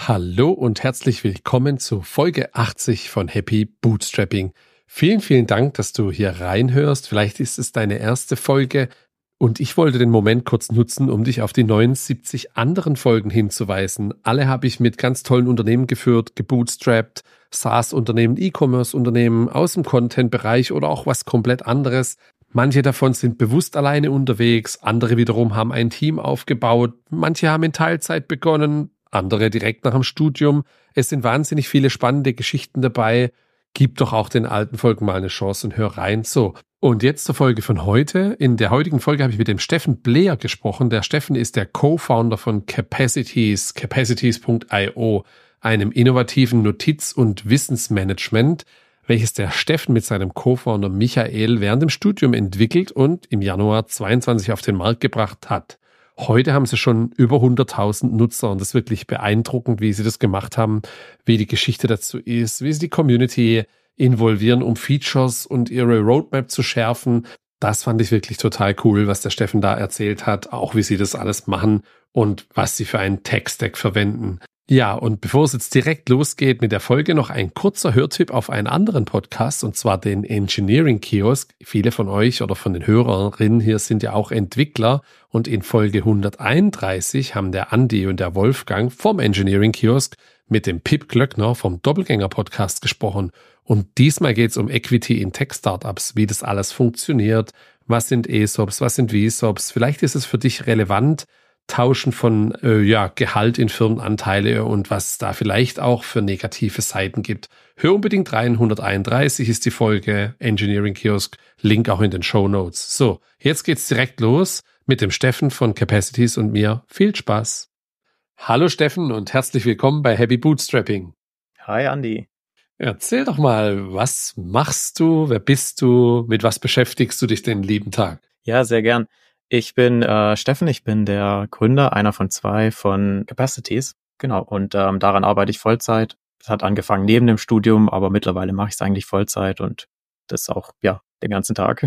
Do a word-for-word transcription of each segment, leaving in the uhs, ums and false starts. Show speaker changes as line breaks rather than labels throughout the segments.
Hallo und herzlich willkommen zu Folge achtzig von Happy Bootstrapping. Vielen, vielen Dank, dass du hier reinhörst. Vielleicht ist es deine erste Folge und ich wollte den Moment kurz nutzen, um dich auf die neunundsiebzig anderen Folgen hinzuweisen. Alle habe ich mit ganz tollen Unternehmen geführt, gebootstrappt, SaaS-Unternehmen, E-Commerce-Unternehmen aus dem Content-Bereich oder auch was komplett anderes. Manche davon sind bewusst alleine unterwegs, andere wiederum haben ein Team aufgebaut, manche haben in Teilzeit begonnen, andere direkt nach dem Studium. Es sind wahnsinnig viele spannende Geschichten dabei. Gib doch auch den alten Folgen mal eine Chance und hör rein. So, und jetzt zur Folge von heute. In der heutigen Folge habe ich mit dem Steffen Bleer gesprochen. Der Steffen ist der Co-Founder von Capacities, capacities punkt io, einem innovativen Notiz- und Wissensmanagement, welches der Steffen mit seinem Co-Founder Michael während dem Studium entwickelt und im Januar zweiundzwanzig auf den Markt gebracht hat. Heute haben sie schon über hunderttausend Nutzer und das ist wirklich beeindruckend, wie sie das gemacht haben, wie die Geschichte dazu ist, wie sie die Community involvieren, um Features und ihre Roadmap zu schärfen. Das fand ich wirklich total cool, was der Steffen da erzählt hat, auch wie sie das alles machen und was sie für einen Tech-Stack verwenden. Ja, und bevor es jetzt direkt losgeht mit der Folge, noch ein kurzer Hörtipp auf einen anderen Podcast, und zwar den Engineering Kiosk. Viele von euch oder von den Hörerinnen hier sind ja auch Entwickler, und in Folge hunderteinunddreißig haben der Andi und der Wolfgang vom Engineering Kiosk mit dem Pip Glöckner vom Doppelgänger Podcast gesprochen. Und diesmal geht es um Equity in Tech-Startups, wie das alles funktioniert, was sind E S O Ps, was sind V S O Ps. Vielleicht ist es für dich relevant, Tauschen von äh, ja, Gehalt in Firmenanteile und was es da vielleicht auch für negative Seiten gibt. Hör unbedingt rein, hunderteinunddreißig ist die Folge, Engineering Kiosk, Link auch in den Shownotes. So, jetzt geht's direkt los mit dem Steffen von Capacities und mir. Viel Spaß! Hallo Steffen und herzlich willkommen bei Happy Bootstrapping.
Hi Andi.
Erzähl doch mal, was machst du, wer bist du, mit was beschäftigst du dich den lieben Tag?
Ja, sehr gern. Ich bin äh, Steffen, ich bin der Gründer, einer von zwei von Capacities. Genau, und ähm, daran arbeite ich Vollzeit. Das hat angefangen neben dem Studium, aber mittlerweile mache ich es eigentlich Vollzeit und das auch, ja, den ganzen Tag.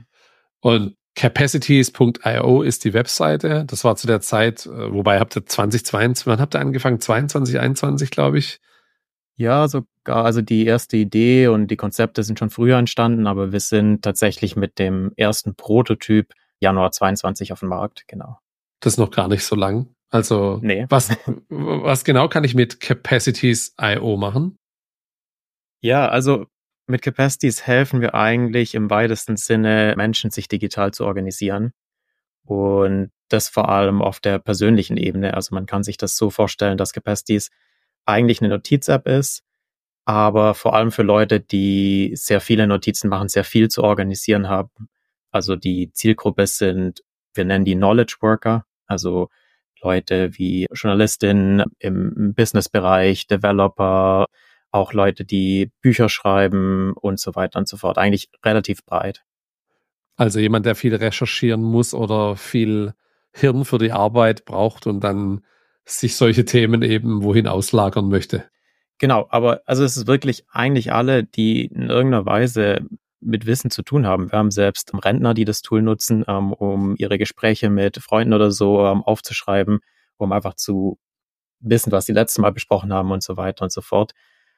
Und capacities punkt io ist die Webseite. Das war zu der Zeit, wobei habt ihr zwanzig zweiundzwanzig, wann habt ihr angefangen? zweiundzwanzig, einundzwanzig, glaube ich.
Ja, sogar, also die erste Idee und die Konzepte sind schon früher entstanden, aber wir sind tatsächlich mit dem ersten Prototyp Januar zweiundzwanzig auf dem Markt, genau.
Das ist noch gar nicht so lang. Also
nee.
was, was genau kann ich mit capacities punkt io machen?
Ja, also mit Capacities helfen wir eigentlich im weitesten Sinne, Menschen sich digital zu organisieren. Und das vor allem auf der persönlichen Ebene. Also man kann sich das so vorstellen, dass Capacities eigentlich eine Notiz-App ist, aber vor allem für Leute, die sehr viele Notizen machen, sehr viel zu organisieren haben. Also die Zielgruppe sind, wir nennen die Knowledge Worker, also Leute wie Journalistinnen im Businessbereich, Developer, auch Leute, die Bücher schreiben und so weiter und so fort. Eigentlich relativ breit.
Also jemand, der viel recherchieren muss oder viel Hirn für die Arbeit braucht und dann sich solche Themen eben wohin auslagern möchte.
Genau, aber also es ist wirklich eigentlich alle, die in irgendeiner Weise mit Wissen zu tun haben. Wir haben selbst Rentner, die das Tool nutzen, um, um ihre Gespräche mit Freunden oder so um, aufzuschreiben, um einfach zu wissen, was sie letztes Mal besprochen haben und so weiter und so fort.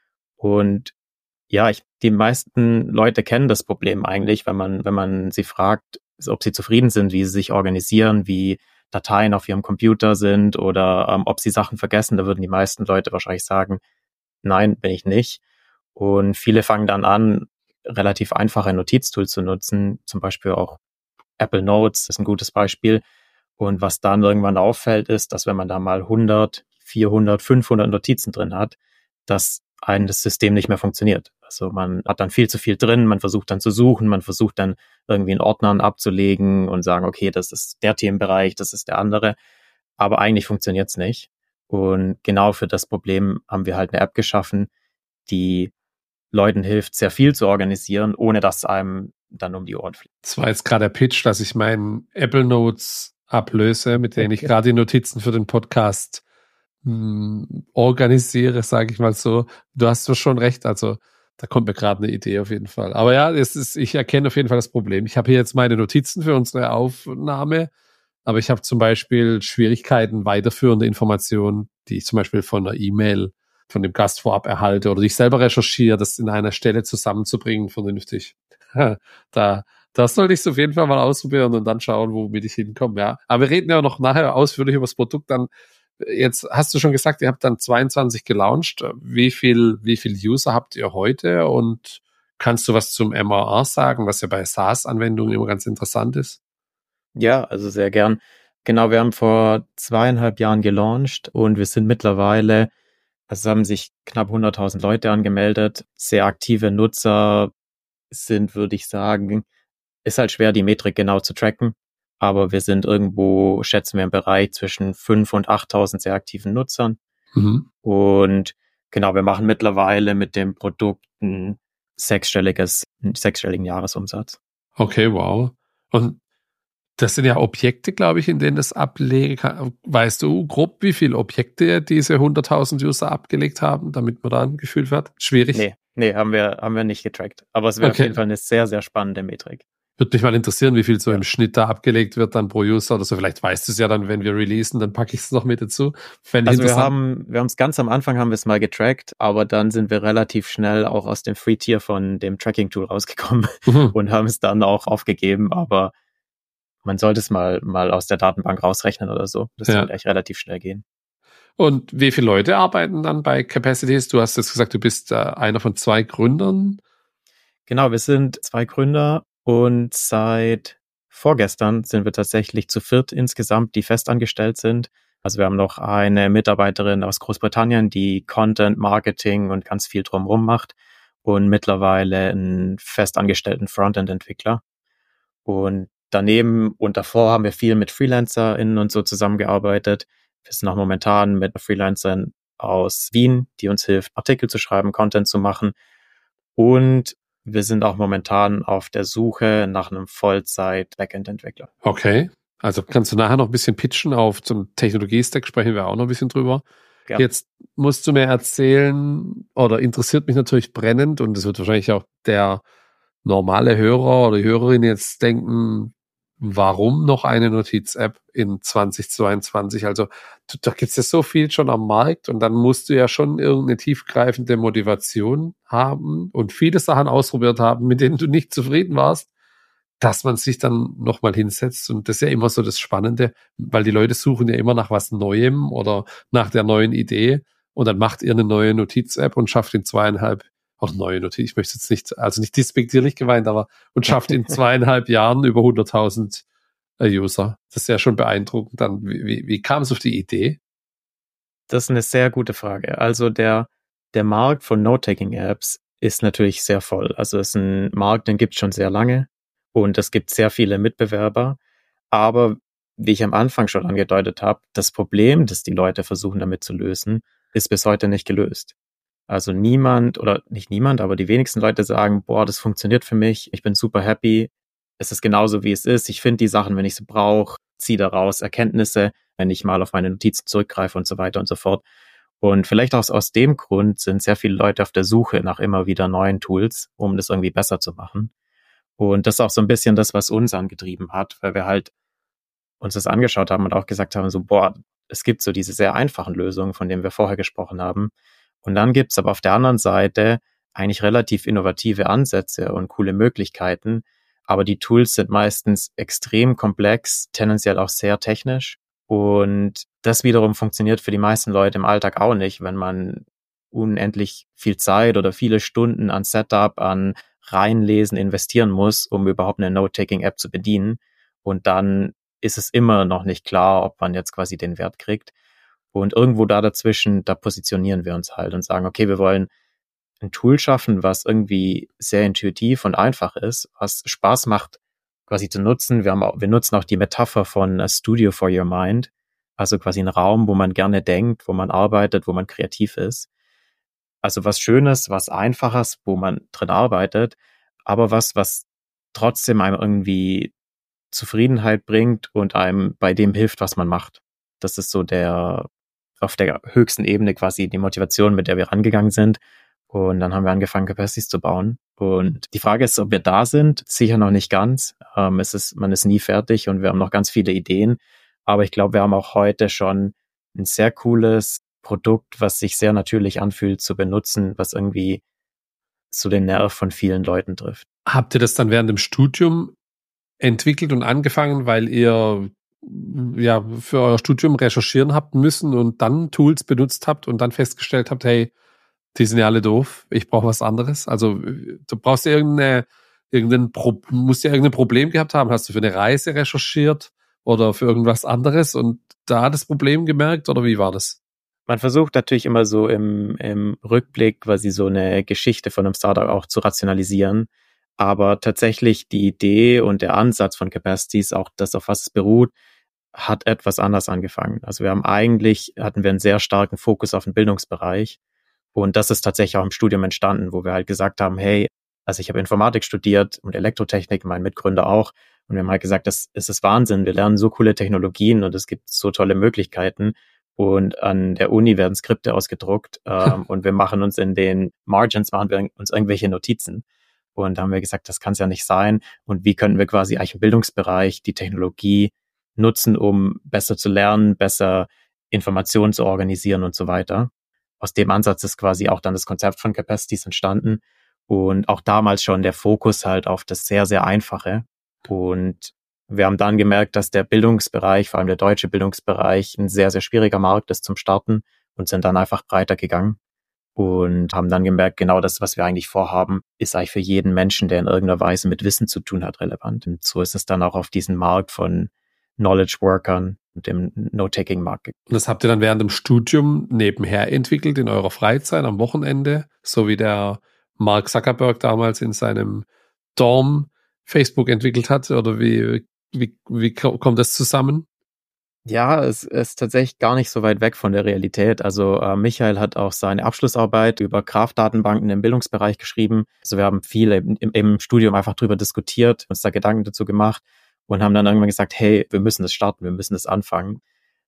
Und ja, ich, die meisten Leute kennen das Problem eigentlich, wenn man, wenn man sie fragt, ob sie zufrieden sind, wie sie sich organisieren, wie Dateien auf ihrem Computer sind oder ähm, ob sie Sachen vergessen. Da würden die meisten Leute wahrscheinlich sagen, nein, bin ich nicht. Und viele fangen dann an, relativ einfache Notiztools zu nutzen, zum Beispiel auch Apple Notes ist ein gutes Beispiel. Und was dann irgendwann auffällt, ist, dass wenn man da mal hundert, vierhundert, fünfhundert Notizen drin hat, dass ein das System nicht mehr funktioniert. Also man hat dann viel zu viel drin, man versucht dann zu suchen, man versucht dann irgendwie in Ordnern abzulegen und sagen, okay, das ist der Themenbereich, das ist der andere. Aber eigentlich funktioniert es nicht. Und genau für das Problem haben wir halt eine App geschaffen, die Leuten hilft, sehr viel zu organisieren, ohne dass einem dann um die Ohren fliegt.
Das war jetzt gerade der Pitch, dass ich meinen Apple Notes ablöse, mit denen ich gerade die Notizen für den Podcast mh, organisiere, sage ich mal so. Du hast doch schon recht, also da kommt mir gerade eine Idee auf jeden Fall. Aber ja, es ist, ich erkenne auf jeden Fall das Problem. Ich habe hier jetzt meine Notizen für unsere Aufnahme aber ich habe zum Beispiel Schwierigkeiten, weiterführende Informationen, die ich zum Beispiel von einer E-Mail von dem Gast vorab erhalte oder die ich selber recherchiere, das in einer Stelle zusammenzubringen, vernünftig. Da, das sollte ich auf jeden Fall mal ausprobieren und dann schauen, womit ich hinkomme, ja. Aber wir reden ja noch nachher ausführlich über das Produkt. Dann, jetzt hast du schon gesagt, ihr habt dann zweiundzwanzig gelauncht. Wie viel, wie viel User habt ihr heute? Und kannst du was zum M R R sagen, was ja bei SaaS-Anwendungen immer ganz interessant ist?
Ja, also sehr gern. Genau, wir haben vor zweieinhalb Jahren gelauncht und wir sind mittlerweile, also es haben sich knapp hunderttausend Leute angemeldet, sehr aktive Nutzer sind, würde ich sagen, ist halt schwer, die Metrik genau zu tracken, aber wir sind irgendwo, schätzen wir, im Bereich zwischen fünftausend und achttausend sehr aktiven Nutzern.
Mhm.
Und genau, wir machen mittlerweile mit dem Produkt ein sechsstelliges, einen sechsstelligen Jahresumsatz.
Okay, wow. Und das sind ja Objekte, glaube ich, in denen das ablegen kann. Weißt du grob, wie viele Objekte diese hunderttausend User abgelegt haben, damit man da ein Gefühl hat? Schwierig?
Nee, nee, haben wir, haben wir nicht getrackt. Aber es wäre
Okay.
auf jeden Fall eine sehr, sehr spannende Metrik.
Würde mich mal interessieren, wie viel so
Ja.
im Schnitt da abgelegt wird dann pro User oder so. Vielleicht weißt du es ja dann, wenn wir releasen, dann packe ich es noch mit dazu. Fände ich
Also wir
interessant.
haben, wir haben es ganz am Anfang haben wir es mal getrackt, aber dann sind wir relativ schnell auch aus dem Free-Tier von dem Tracking-Tool rausgekommen
Mhm.
und haben es dann auch aufgegeben, aber man sollte es mal, mal aus der Datenbank rausrechnen oder so. Das
Ja.
sollte echt relativ schnell gehen.
Und wie viele Leute arbeiten dann bei Capacities? Du hast jetzt gesagt, du bist äh, einer von zwei Gründern.
Genau, wir sind zwei Gründer und seit vorgestern sind wir tatsächlich zu viert insgesamt, die festangestellt sind. Also wir haben noch eine Mitarbeiterin aus Großbritannien, die Content, Marketing und ganz viel drumherum macht und mittlerweile einen festangestellten Frontend-Entwickler. Und daneben und davor haben wir viel mit FreelancerInnen und so zusammengearbeitet. Wir sind auch momentan mit einer Freelancerin aus Wien, die uns hilft, Artikel zu schreiben, Content zu machen. Und wir sind auch momentan auf der Suche nach einem Vollzeit-Backend-Entwickler.
Okay. Also kannst du nachher noch ein bisschen pitchen auf zum Technologie-Stack, sprechen wir auch noch ein bisschen drüber.
Gerne.
Jetzt musst du mir erzählen, oder interessiert mich natürlich brennend, und das wird wahrscheinlich auch der normale Hörer oder die Hörerin jetzt denken, warum noch eine Notiz-App in zweitausendzweiundzwanzig? Also da gibt's ja so viel schon am Markt und dann musst du ja schon irgendeine tiefgreifende Motivation haben und viele Sachen ausprobiert haben, mit denen du nicht zufrieden warst, dass man sich dann nochmal hinsetzt. Und das ist ja immer so das Spannende, weil die Leute suchen ja immer nach was Neuem oder nach der neuen Idee und dann macht ihr eine neue Notiz-App und schafft in zweieinhalb auch neue Notiz, ich möchte jetzt nicht, also nicht despektierlich gemeint, aber und schafft in zweieinhalb Jahren über hunderttausend äh, User. Das ist ja schon beeindruckend. Dann, wie, wie, wie kam es auf die Idee?
Das ist eine sehr gute Frage. Also der, der Markt von Note-Taking-Apps ist natürlich sehr voll. Also es ist ein Markt, den gibt es schon sehr lange und es gibt sehr viele Mitbewerber. Aber wie ich am Anfang schon angedeutet habe, das Problem, das die Leute versuchen damit zu lösen, ist bis heute nicht gelöst. Also niemand oder nicht niemand, aber die wenigsten Leute sagen, boah, das funktioniert für mich, ich bin super happy, es ist genauso, wie es ist, ich finde die Sachen, wenn ich sie brauche, ziehe daraus Erkenntnisse, wenn ich mal auf meine Notizen zurückgreife und so weiter und so fort. Und vielleicht auch aus dem Grund sind sehr viele Leute auf der Suche nach immer wieder neuen Tools, um das irgendwie besser zu machen. Und das ist auch so ein bisschen das, was uns angetrieben hat, weil wir halt uns das angeschaut haben und auch gesagt haben, so, boah, es gibt so diese sehr einfachen Lösungen, von denen wir vorher gesprochen haben. Und dann gibt's aber auf der anderen Seite eigentlich relativ innovative Ansätze und coole Möglichkeiten. Aber die Tools sind meistens extrem komplex, tendenziell auch sehr technisch. Und das wiederum funktioniert für die meisten Leute im Alltag auch nicht, wenn man unendlich viel Zeit oder viele Stunden an Setup, an Reinlesen investieren muss, um überhaupt eine Note-Taking-App zu bedienen. Und dann ist es immer noch nicht klar, ob man jetzt quasi den Wert kriegt. Und irgendwo da dazwischen, da positionieren wir uns halt und sagen, okay, wir wollen ein Tool schaffen, was irgendwie sehr intuitiv und einfach ist, was Spaß macht, quasi zu nutzen. Wir haben auch, wir nutzen auch die Metapher von a Studio for your mind, also quasi ein Raum, wo man gerne denkt, wo man arbeitet, wo man kreativ ist. Also was Schönes, was Einfaches, wo man drin arbeitet, aber was, was trotzdem einem irgendwie Zufriedenheit bringt und einem bei dem hilft, was man macht. Das ist so der, auf der höchsten Ebene quasi die Motivation, mit der wir rangegangen sind. Und dann haben wir angefangen, Capacities zu bauen. Und die Frage ist, ob wir da sind. Sicher noch nicht ganz. Ähm, es ist, man ist nie fertig und wir haben noch ganz viele Ideen. Aber ich glaube, wir haben auch heute schon ein sehr cooles Produkt, was sich sehr natürlich anfühlt zu benutzen, was irgendwie so den Nerv von vielen Leuten trifft.
Habt ihr das dann während dem Studium entwickelt und angefangen, weil ihr ja für euer Studium recherchieren habt müssen und dann Tools benutzt habt und dann festgestellt habt, hey, die sind ja alle doof, ich brauche was anderes? Also du brauchst ja irgendeine, irgendein Pro, musst ja irgendein Problem gehabt haben. Hast du für eine Reise recherchiert oder für irgendwas anderes und da das Problem gemerkt oder wie war das?
Man versucht natürlich immer so im, im Rückblick quasi so eine Geschichte von einem Startup auch zu rationalisieren. Aber tatsächlich die Idee und der Ansatz von Capacities, auch das, auf was es beruht, hat etwas anders angefangen. Also wir haben eigentlich, hatten wir einen sehr starken Fokus auf den Bildungsbereich. Und das ist tatsächlich auch im Studium entstanden, wo wir halt gesagt haben, hey, also ich habe Informatik studiert und Elektrotechnik, mein Mitgründer auch. Und wir haben halt gesagt, das, das ist Wahnsinn. Wir lernen so coole Technologien und es gibt so tolle Möglichkeiten. Und an der Uni werden Skripte ausgedruckt ähm, und wir machen uns in den Margins, machen wir uns irgendwelche Notizen. Und da haben wir gesagt, das kann es ja nicht sein. Und wie könnten wir quasi eigentlich im Bildungsbereich die Technologie nutzen, um besser zu lernen, besser Informationen zu organisieren und so weiter. Aus dem Ansatz ist quasi auch dann das Konzept von Capacities entstanden. Und auch damals schon der Fokus halt auf das sehr, sehr Einfache. Und wir haben dann gemerkt, dass der Bildungsbereich, vor allem der deutsche Bildungsbereich, ein sehr, sehr schwieriger Markt ist zum Starten und sind dann einfach breiter gegangen und haben dann gemerkt, genau das, was wir eigentlich vorhaben, ist eigentlich für jeden Menschen, der in irgendeiner Weise mit Wissen zu tun hat, relevant. Und so ist es dann auch auf diesen Markt von Knowledge Workern und dem Note-Taking-Markt.
Und das habt ihr dann während dem Studium nebenher entwickelt, in eurer Freizeit, am Wochenende, so wie der Mark Zuckerberg damals in seinem Dorm Facebook entwickelt hat, oder wie Wie, wie kommt das zusammen?
Ja, es ist tatsächlich gar nicht so weit weg von der Realität. Also äh, Michael hat auch seine Abschlussarbeit über Graph-Datenbanken im Bildungsbereich geschrieben. Also wir haben viel im, im Studium einfach drüber diskutiert, uns da Gedanken dazu gemacht und haben dann irgendwann gesagt, hey, wir müssen das starten, wir müssen das anfangen.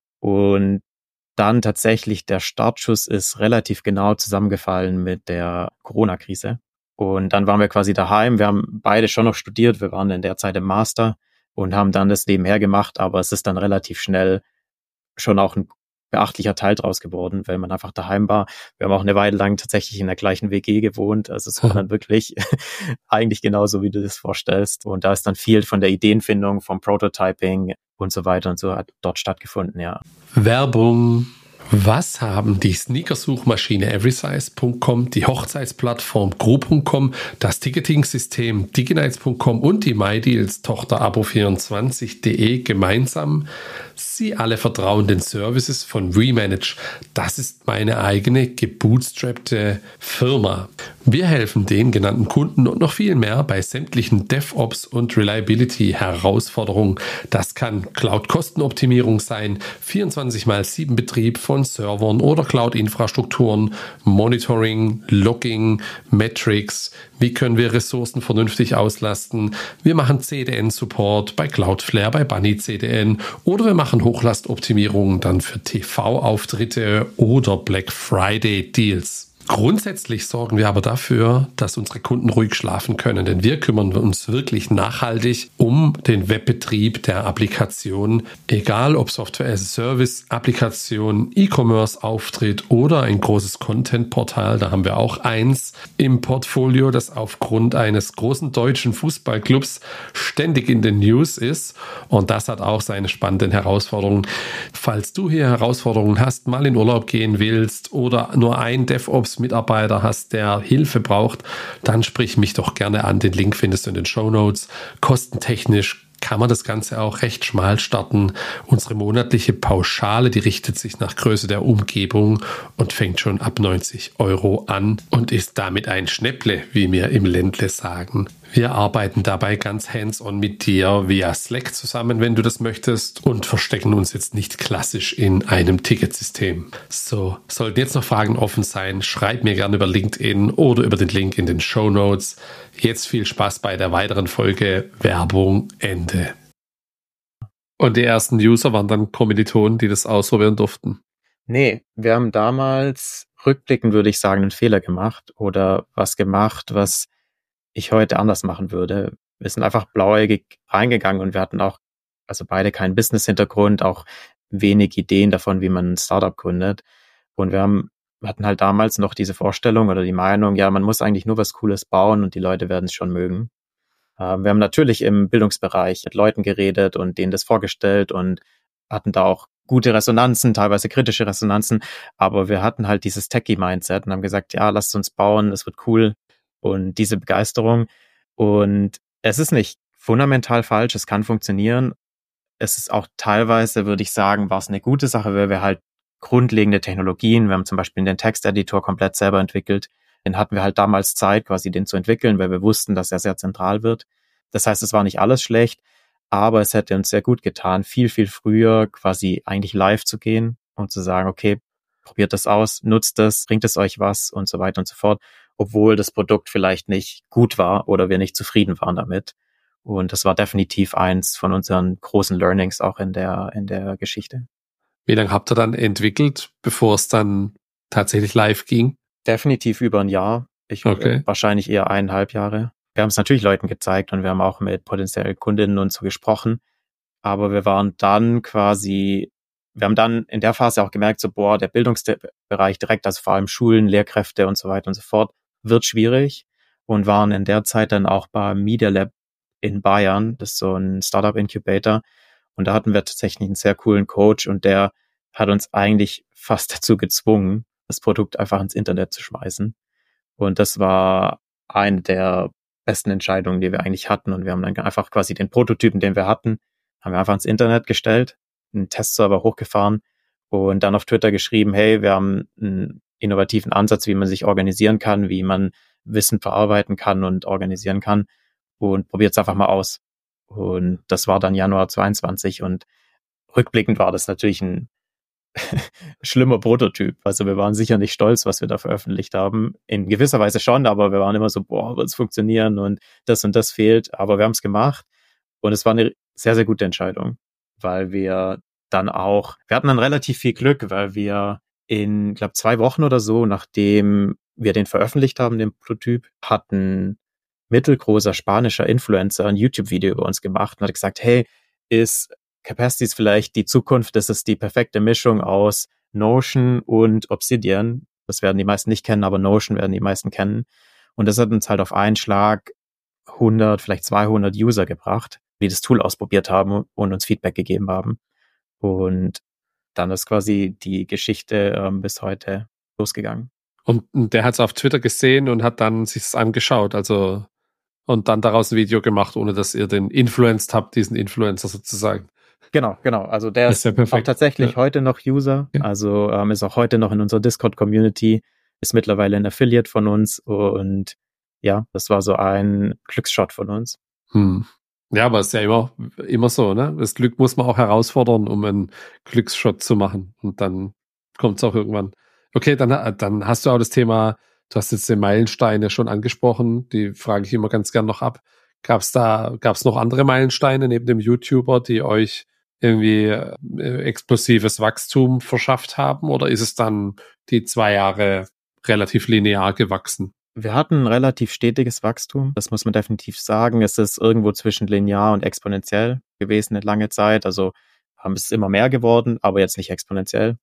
Und dann tatsächlich der Startschuss ist relativ genau zusammengefallen mit der Corona-Krise. Und dann waren wir quasi daheim. Wir haben beide schon noch studiert. Wir waren in der Zeit im Master und haben dann das nebenher gemacht, aber es ist dann relativ schnell schon auch ein beachtlicher Teil draus geworden, weil man einfach daheim war. Wir haben auch eine Weile lang tatsächlich in der gleichen W G gewohnt, also es war dann wirklich eigentlich genauso, wie du das vorstellst. Und da ist dann viel von der Ideenfindung, vom Prototyping und so weiter und so hat dort stattgefunden, ja.
Werbung. Was haben die Sneakersuchmaschine everysize punkt com, die Hochzeitsplattform gro punkt com, das Ticketing-System diginites punkt com und die MyDeals-Tochter abo vierundzwanzig punkt de gemeinsam? Sie alle vertrauen den Services von WeManage. Das ist meine eigene gebootstrappte Firma. Wir helfen den genannten Kunden und noch viel mehr bei sämtlichen DevOps und Reliability-Herausforderungen. Das kann Cloud-Kostenoptimierung sein, vierundzwanzig mal sieben Betrieb von Servern oder Cloud-Infrastrukturen, Monitoring, Logging, Metrics. Wie können wir Ressourcen vernünftig auslasten? Wir machen C D N-Support bei Cloudflare, bei Bunny C D N oder wir machen Hochlastoptimierungen dann für T V-Auftritte oder Black Friday-Deals. Grundsätzlich sorgen wir aber dafür, dass unsere Kunden ruhig schlafen können, denn wir kümmern uns wirklich nachhaltig um den Webbetrieb der Applikation, egal ob Software as a Service, Applikation, E-Commerce-Auftritt oder ein großes Content-Portal. Da haben wir auch eins im Portfolio, das aufgrund eines großen deutschen Fußballclubs ständig in den News ist, und das hat auch seine spannenden Herausforderungen. Falls du hier Herausforderungen hast, mal in Urlaub gehen willst oder nur ein DevOps Mitarbeiter hast, der Hilfe braucht, dann sprich mich doch gerne an. Den Link findest du in den Shownotes. Kostentechnisch kann man das Ganze auch recht schmal starten. Unsere monatliche Pauschale, die richtet sich nach Größe der Umgebung und fängt schon ab neunzig Euro an und ist damit ein Schnäpple, wie wir im Ländle sagen. Wir arbeiten dabei ganz hands-on mit dir via Slack zusammen, wenn du das möchtest, und verstecken uns jetzt nicht klassisch in einem Ticketsystem. So, sollten jetzt noch Fragen offen sein, schreib mir gerne über LinkedIn oder über den Link in den Shownotes. Jetzt viel Spaß bei der weiteren Folge. Werbung Ende. Und die ersten User waren dann Kommilitonen, die das ausprobieren durften?
Nee, wir haben damals rückblickend würde ich sagen, einen Fehler gemacht oder was gemacht, was ich heute anders machen würde. Wir sind einfach blauäugig reingegangen und wir hatten auch, also beide keinen Business-Hintergrund, auch wenig Ideen davon, wie man ein Startup gründet. Und wir haben, wir hatten halt damals noch diese Vorstellung oder die Meinung, ja, man muss eigentlich nur was Cooles bauen und die Leute werden es schon mögen. Ähm, wir haben natürlich im Bildungsbereich mit Leuten geredet und denen das vorgestellt und hatten da auch gute Resonanzen, teilweise kritische Resonanzen, aber wir hatten halt dieses Techie-Mindset und haben gesagt, ja, lasst uns bauen, es wird cool und diese Begeisterung. Und es ist nicht fundamental falsch, es kann funktionieren. Es ist auch teilweise, würde ich sagen, war es eine gute Sache, weil wir halt grundlegende Technologien, wir haben zum Beispiel den Texteditor komplett selber entwickelt, den hatten wir halt damals Zeit, quasi den zu entwickeln, weil wir wussten, dass er sehr zentral wird. Das heißt, es war nicht alles schlecht, aber es hätte uns sehr gut getan, viel, viel früher quasi eigentlich live zu gehen und zu sagen, okay, probiert das aus, nutzt das, bringt es euch was und so weiter und so fort, obwohl das Produkt vielleicht nicht gut war oder wir nicht zufrieden waren damit. Und das war definitiv eins von unseren großen Learnings auch in der, in der Geschichte.
Wie lange habt ihr dann entwickelt, bevor es dann tatsächlich live ging?
Definitiv über ein Jahr. Ich okay. Wahrscheinlich eher eineinhalb Jahre. Wir haben es natürlich Leuten gezeigt und wir haben auch mit potenziellen Kundinnen und so gesprochen. Aber wir waren dann quasi, wir haben dann in der Phase auch gemerkt, so, boah, der Bildungsbereich direkt, also vor allem Schulen, Lehrkräfte und so weiter und so fort, wird schwierig und waren in der Zeit dann auch beim Media Lab in Bayern. Das ist so ein Startup Incubator. Und da hatten wir tatsächlich einen sehr coolen Coach und der hat uns eigentlich fast dazu gezwungen, das Produkt einfach ins Internet zu schmeißen. Und das war eine der besten Entscheidungen, die wir eigentlich hatten. Und wir haben dann einfach quasi den Prototypen, den wir hatten, haben wir einfach ins Internet gestellt, einen Testserver hochgefahren und dann auf Twitter geschrieben, hey, wir haben einen innovativen Ansatz, wie man sich organisieren kann, wie man Wissen verarbeiten kann und organisieren kann und probiert es einfach mal aus. Und das war dann Januar zweiundzwanzig und rückblickend war das natürlich ein schlimmer Prototyp. Also wir waren sicher nicht stolz, was wir da veröffentlicht haben. In gewisser Weise schon, aber wir waren immer so, boah, wird es funktionieren und das und das fehlt. Aber wir haben es gemacht und es war eine sehr, sehr gute Entscheidung, weil wir dann auch, wir hatten dann relativ viel Glück, weil wir in, glaube zwei Wochen oder so, nachdem wir den veröffentlicht haben, den Prototyp, hatten mittelgroßer spanischer Influencer ein YouTube-Video über uns gemacht und hat gesagt, hey, ist Capacities vielleicht die Zukunft? Das ist die perfekte Mischung aus Notion und Obsidian. Das werden die meisten nicht kennen, aber Notion werden die meisten kennen. Und das hat uns halt auf einen Schlag hundert, vielleicht zweihundert User gebracht, die das Tool ausprobiert haben und uns Feedback gegeben haben. Und dann ist quasi die Geschichte ähm, bis heute losgegangen.
Und der hat es auf Twitter gesehen und hat dann sich es angeschaut, also und dann daraus ein Video gemacht, ohne dass ihr den influenced habt, diesen Influencer sozusagen.
Genau, genau. Also der ist, ist ja auch tatsächlich ja. heute noch User, ja. also ähm, ist auch heute noch in unserer Discord-Community, ist mittlerweile ein Affiliate von uns und ja, das war so ein Glücksshot von uns.
Hm. Ja, aber es ist ja immer, immer so, ne? Das Glück muss man auch herausfordern, um einen Glücksshot zu machen und dann kommt es auch irgendwann. Okay, dann, dann hast du auch das Thema, du hast jetzt die Meilensteine schon angesprochen, die frage ich immer ganz gern noch ab. Gab's da, gab's noch andere Meilensteine neben dem YouTuber, die euch irgendwie äh, explosives Wachstum verschafft haben, oder ist es dann die zwei Jahre relativ linear gewachsen?
Wir hatten ein relativ stetiges Wachstum, das muss man definitiv sagen. Es ist irgendwo zwischen linear und exponentiell gewesen eine lange Zeit, also haben es immer mehr geworden, aber jetzt nicht exponentiell.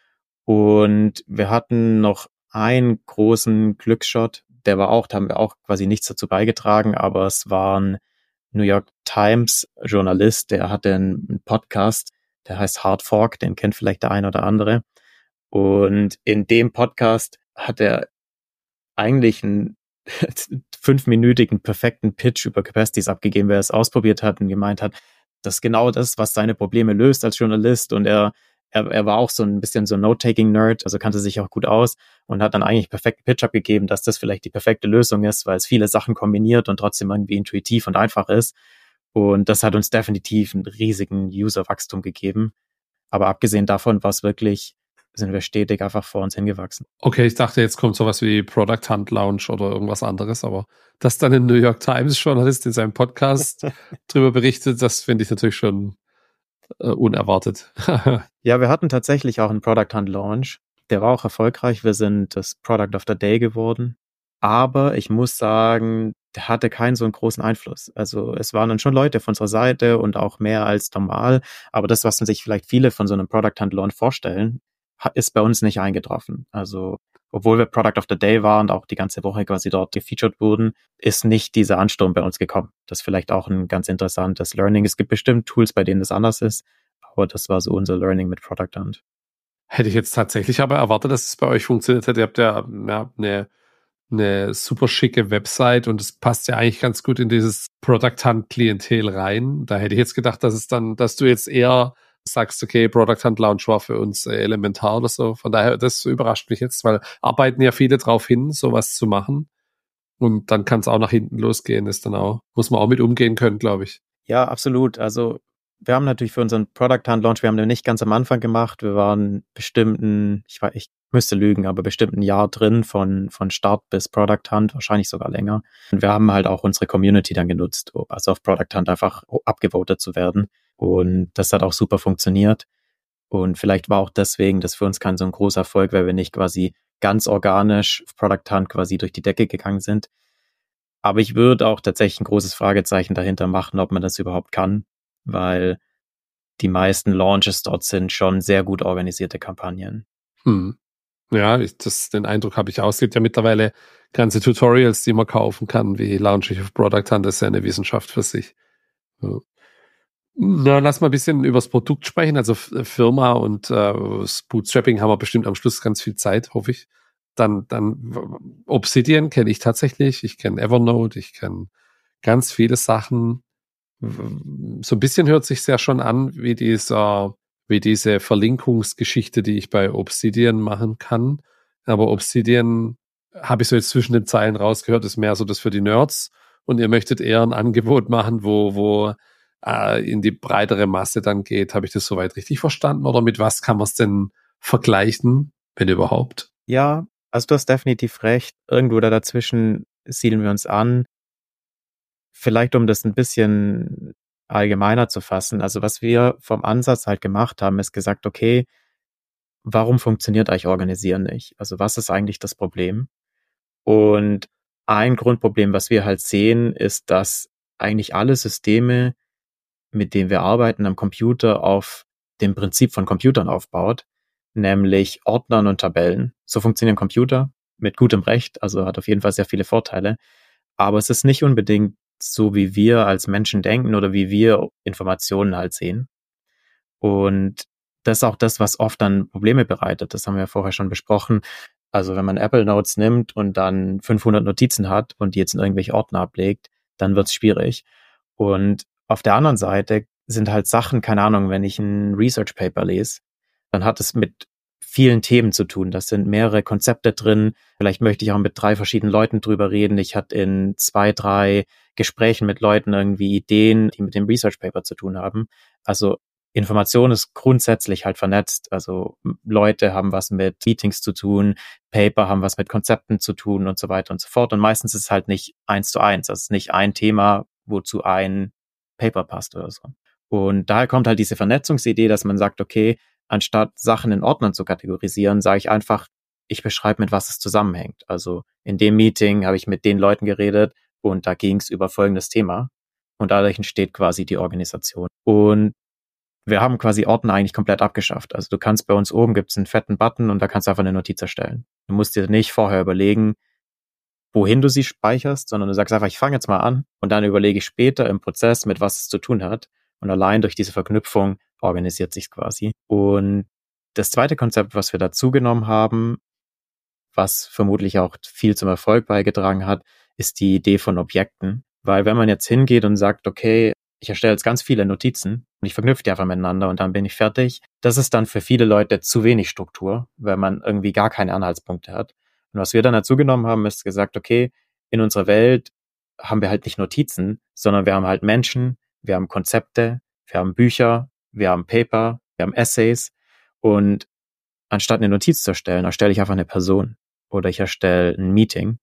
Und wir hatten noch einen großen Glücksshot, der war auch, da haben wir auch quasi nichts dazu beigetragen, aber es war ein New York Times Journalist, der hatte einen Podcast, der heißt Hard Fork, den kennt vielleicht der ein oder andere. Und in dem Podcast hat er eigentlich einen fünfminütigen perfekten Pitch über Capacities abgegeben, wer es ausprobiert hat und gemeint hat, das ist genau das, was seine Probleme löst als Journalist. Und er Er, er war auch so ein bisschen so ein Note-Taking-Nerd, also kannte sich auch gut aus und hat dann eigentlich perfekten Pitch abgegeben, dass das vielleicht die perfekte Lösung ist, weil es viele Sachen kombiniert und trotzdem irgendwie intuitiv und einfach ist. Und das hat uns definitiv einen riesigen User-Wachstum gegeben. Aber abgesehen davon war es wirklich, sind wir stetig einfach vor uns hingewachsen.
Okay, ich dachte, jetzt kommt sowas wie Product Hunt Launch oder irgendwas anderes, aber dass dann ein New York Times Journalist in seinem Podcast drüber berichtet, das finde ich natürlich schon Uh, unerwartet.
Ja, wir hatten tatsächlich auch einen Product Hunt Launch. Der war auch erfolgreich. Wir sind das Product of the Day geworden. Aber ich muss sagen, der hatte keinen so einen großen Einfluss. Also es waren dann schon Leute von unserer Seite und auch mehr als normal. Aber das, was man sich vielleicht viele von so einem Product Hunt Launch vorstellen, ist bei uns nicht eingetroffen. Also obwohl wir Product of the Day waren und auch die ganze Woche quasi dort gefeatured wurden, ist nicht dieser Ansturm bei uns gekommen. Das ist vielleicht auch ein ganz interessantes Learning. Es gibt bestimmt Tools, bei denen das anders ist, aber das war so unser Learning mit Product Hunt.
Hätte ich jetzt tatsächlich aber erwartet, dass es bei euch funktioniert hätte. Ihr habt ja, ja eine, eine super schicke Website und es passt ja eigentlich ganz gut in dieses Product Hunt Klientel rein. Da hätte ich jetzt gedacht, dass es dann, dass du jetzt eher sagst, okay, Product Hunt Launch war für uns elementar oder so. Von daher, das überrascht mich jetzt, weil arbeiten ja viele drauf hin, sowas zu machen. Und dann kann es auch nach hinten losgehen, ist dann auch, muss man auch mit umgehen können, glaube ich.
Ja, absolut. Also wir haben natürlich für unseren Product Hunt Launch, wir haben den nicht ganz am Anfang gemacht. Wir waren bestimmten, ich weiß, ich müsste lügen, aber bestimmt ein Jahr drin von, von Start bis Product Hunt, wahrscheinlich sogar länger. Und wir haben halt auch unsere Community dann genutzt, also auf Product Hunt einfach abgevotet zu werden. Und das hat auch super funktioniert. Und vielleicht war auch deswegen das für uns kein so ein großer Erfolg, weil wir nicht quasi ganz organisch auf Product Hunt quasi durch die Decke gegangen sind. Aber ich würde auch tatsächlich ein großes Fragezeichen dahinter machen, ob man das überhaupt kann, weil die meisten Launches dort sind schon sehr gut organisierte Kampagnen.
Hm. Ja, ich, das, den Eindruck habe ich auch. Es gibt ja mittlerweile ganze Tutorials, die man kaufen kann, wie launche ich auf Product Hunt. Das ist ja eine Wissenschaft für sich. Ja. Na, lass mal ein bisschen über das Produkt sprechen. Also Firma und äh, Bootstrapping haben wir bestimmt am Schluss ganz viel Zeit, hoffe ich. Dann, dann Obsidian kenne ich tatsächlich. Ich kenne Evernote, ich kenne ganz viele Sachen. So ein bisschen hört sich ja schon an wie dieser, wie diese Verlinkungsgeschichte, die ich bei Obsidian machen kann. Aber Obsidian, habe ich so jetzt zwischen den Zeilen rausgehört, ist mehr so das für die Nerds. Und ihr möchtet eher ein Angebot machen, wo, wo äh, in die breitere Masse dann geht. Habe ich das soweit richtig verstanden? Oder mit was kann man es denn vergleichen, wenn überhaupt?
Ja, also du hast definitiv recht. Irgendwo da dazwischen siedeln wir uns an. Vielleicht um das ein bisschen allgemeiner zu fassen. Also was wir vom Ansatz halt gemacht haben, ist gesagt, okay, warum funktioniert eigentlich Organisieren nicht? Also was ist eigentlich das Problem? Und ein Grundproblem, was wir halt sehen, ist, dass eigentlich alle Systeme, mit denen wir arbeiten am Computer, auf dem Prinzip von Computern aufbaut, nämlich Ordnern und Tabellen. So funktionieren Computer mit gutem Recht, also hat auf jeden Fall sehr viele Vorteile. Aber es ist nicht unbedingt so, wie wir als Menschen denken oder wie wir Informationen halt sehen. Und das ist auch das, was oft dann Probleme bereitet. Das haben wir ja vorher schon besprochen. Also wenn man Apple Notes nimmt und dann fünfhundert Notizen hat und die jetzt in irgendwelche Ordner ablegt, dann wird's schwierig. Und auf der anderen Seite sind halt Sachen, keine Ahnung, wenn ich ein Research Paper lese, dann hat es mit vielen Themen zu tun. Das sind mehrere Konzepte drin. Vielleicht möchte ich auch mit drei verschiedenen Leuten drüber reden. Ich hatte in zwei, drei Gesprächen mit Leuten irgendwie Ideen, die mit dem Research Paper zu tun haben. Also Information ist grundsätzlich halt vernetzt. Also Leute haben was mit Meetings zu tun, Paper haben was mit Konzepten zu tun und so weiter und so fort. Und meistens ist es halt nicht eins zu eins. Das ist nicht ein Thema, wozu ein Paper passt oder so. Und daher kommt halt diese Vernetzungsidee, dass man sagt, okay, anstatt Sachen in Ordnern zu kategorisieren, sage ich einfach, ich beschreibe, mit was es zusammenhängt. Also in dem Meeting habe ich mit den Leuten geredet und da ging es über folgendes Thema. Und dadurch entsteht quasi die Organisation. Und wir haben quasi Ordner eigentlich komplett abgeschafft. Also du kannst bei uns oben, gibt es einen fetten Button und da kannst du einfach eine Notiz erstellen. Du musst dir nicht vorher überlegen, wohin du sie speicherst, sondern du sagst einfach, ich fange jetzt mal an und dann überlege ich später im Prozess, mit was es zu tun hat. Und allein durch diese Verknüpfung organisiert sich quasi. Und das zweite Konzept, was wir dazu genommen haben, was vermutlich auch viel zum Erfolg beigetragen hat, ist die Idee von Objekten. Weil wenn man jetzt hingeht und sagt, okay, ich erstelle jetzt ganz viele Notizen und ich verknüpfe die einfach miteinander und dann bin ich fertig, das ist dann für viele Leute zu wenig Struktur, weil man irgendwie gar keine Anhaltspunkte hat. Und was wir dann dazu genommen haben, ist gesagt, okay, in unserer Welt haben wir halt nicht Notizen, sondern wir haben halt Menschen, wir haben Konzepte, wir haben Bücher, wir haben Paper, wir haben Essays und anstatt eine Notiz zu erstellen, erstelle ich einfach eine Person oder ich erstelle ein Meeting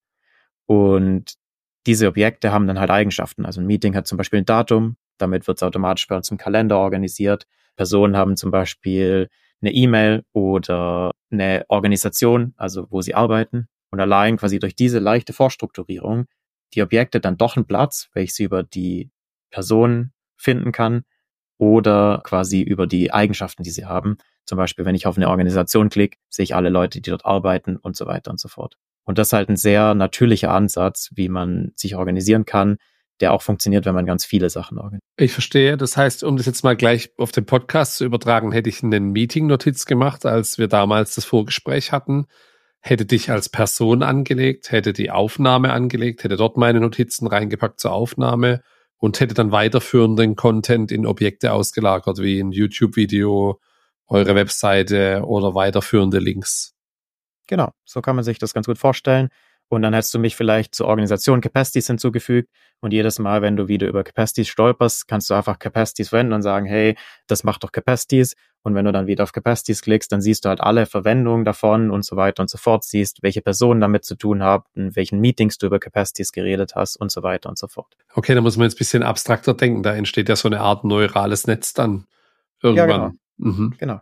und diese Objekte haben dann halt Eigenschaften. Also ein Meeting hat zum Beispiel ein Datum, damit wird es automatisch bei uns im Kalender organisiert. Personen haben zum Beispiel eine E-Mail oder eine Organisation, also wo sie arbeiten. Und allein quasi durch diese leichte Vorstrukturierung die Objekte dann doch einen Platz, welchen sie über die Person finden kann oder quasi über die Eigenschaften, die sie haben. Zum Beispiel, wenn ich auf eine Organisation klicke, sehe ich alle Leute, die dort arbeiten und so weiter und so fort. Und das ist halt ein sehr natürlicher Ansatz, wie man sich organisieren kann, der auch funktioniert, wenn man ganz viele Sachen organisiert.
Ich verstehe. Das heißt, um das jetzt mal gleich auf den Podcast zu übertragen, hätte ich einen Meeting-Notiz gemacht, als wir damals das Vorgespräch hatten, hätte dich als Person angelegt, hätte die Aufnahme angelegt, hätte dort meine Notizen reingepackt zur Aufnahme und hätte dann weiterführenden Content in Objekte ausgelagert, wie ein YouTube-Video, eure Webseite oder weiterführende Links.
Genau, so kann man sich das ganz gut vorstellen. Und dann hättest du mich vielleicht zur Organisation Capacities hinzugefügt und jedes Mal, wenn du wieder über Capacities stolperst, kannst du einfach Capacities verwenden und sagen, hey, das macht doch Capacities. Und wenn du dann wieder auf Capacities klickst, dann siehst du halt alle Verwendungen davon und so weiter und so fort, siehst, welche Personen damit zu tun haben, in welchen Meetings du über Capacities geredet hast und so weiter und so fort.
Okay, da muss man jetzt ein bisschen abstrakter denken. Da entsteht ja so eine Art neurales Netz dann irgendwann.
Ja, genau. Mhm. Genau.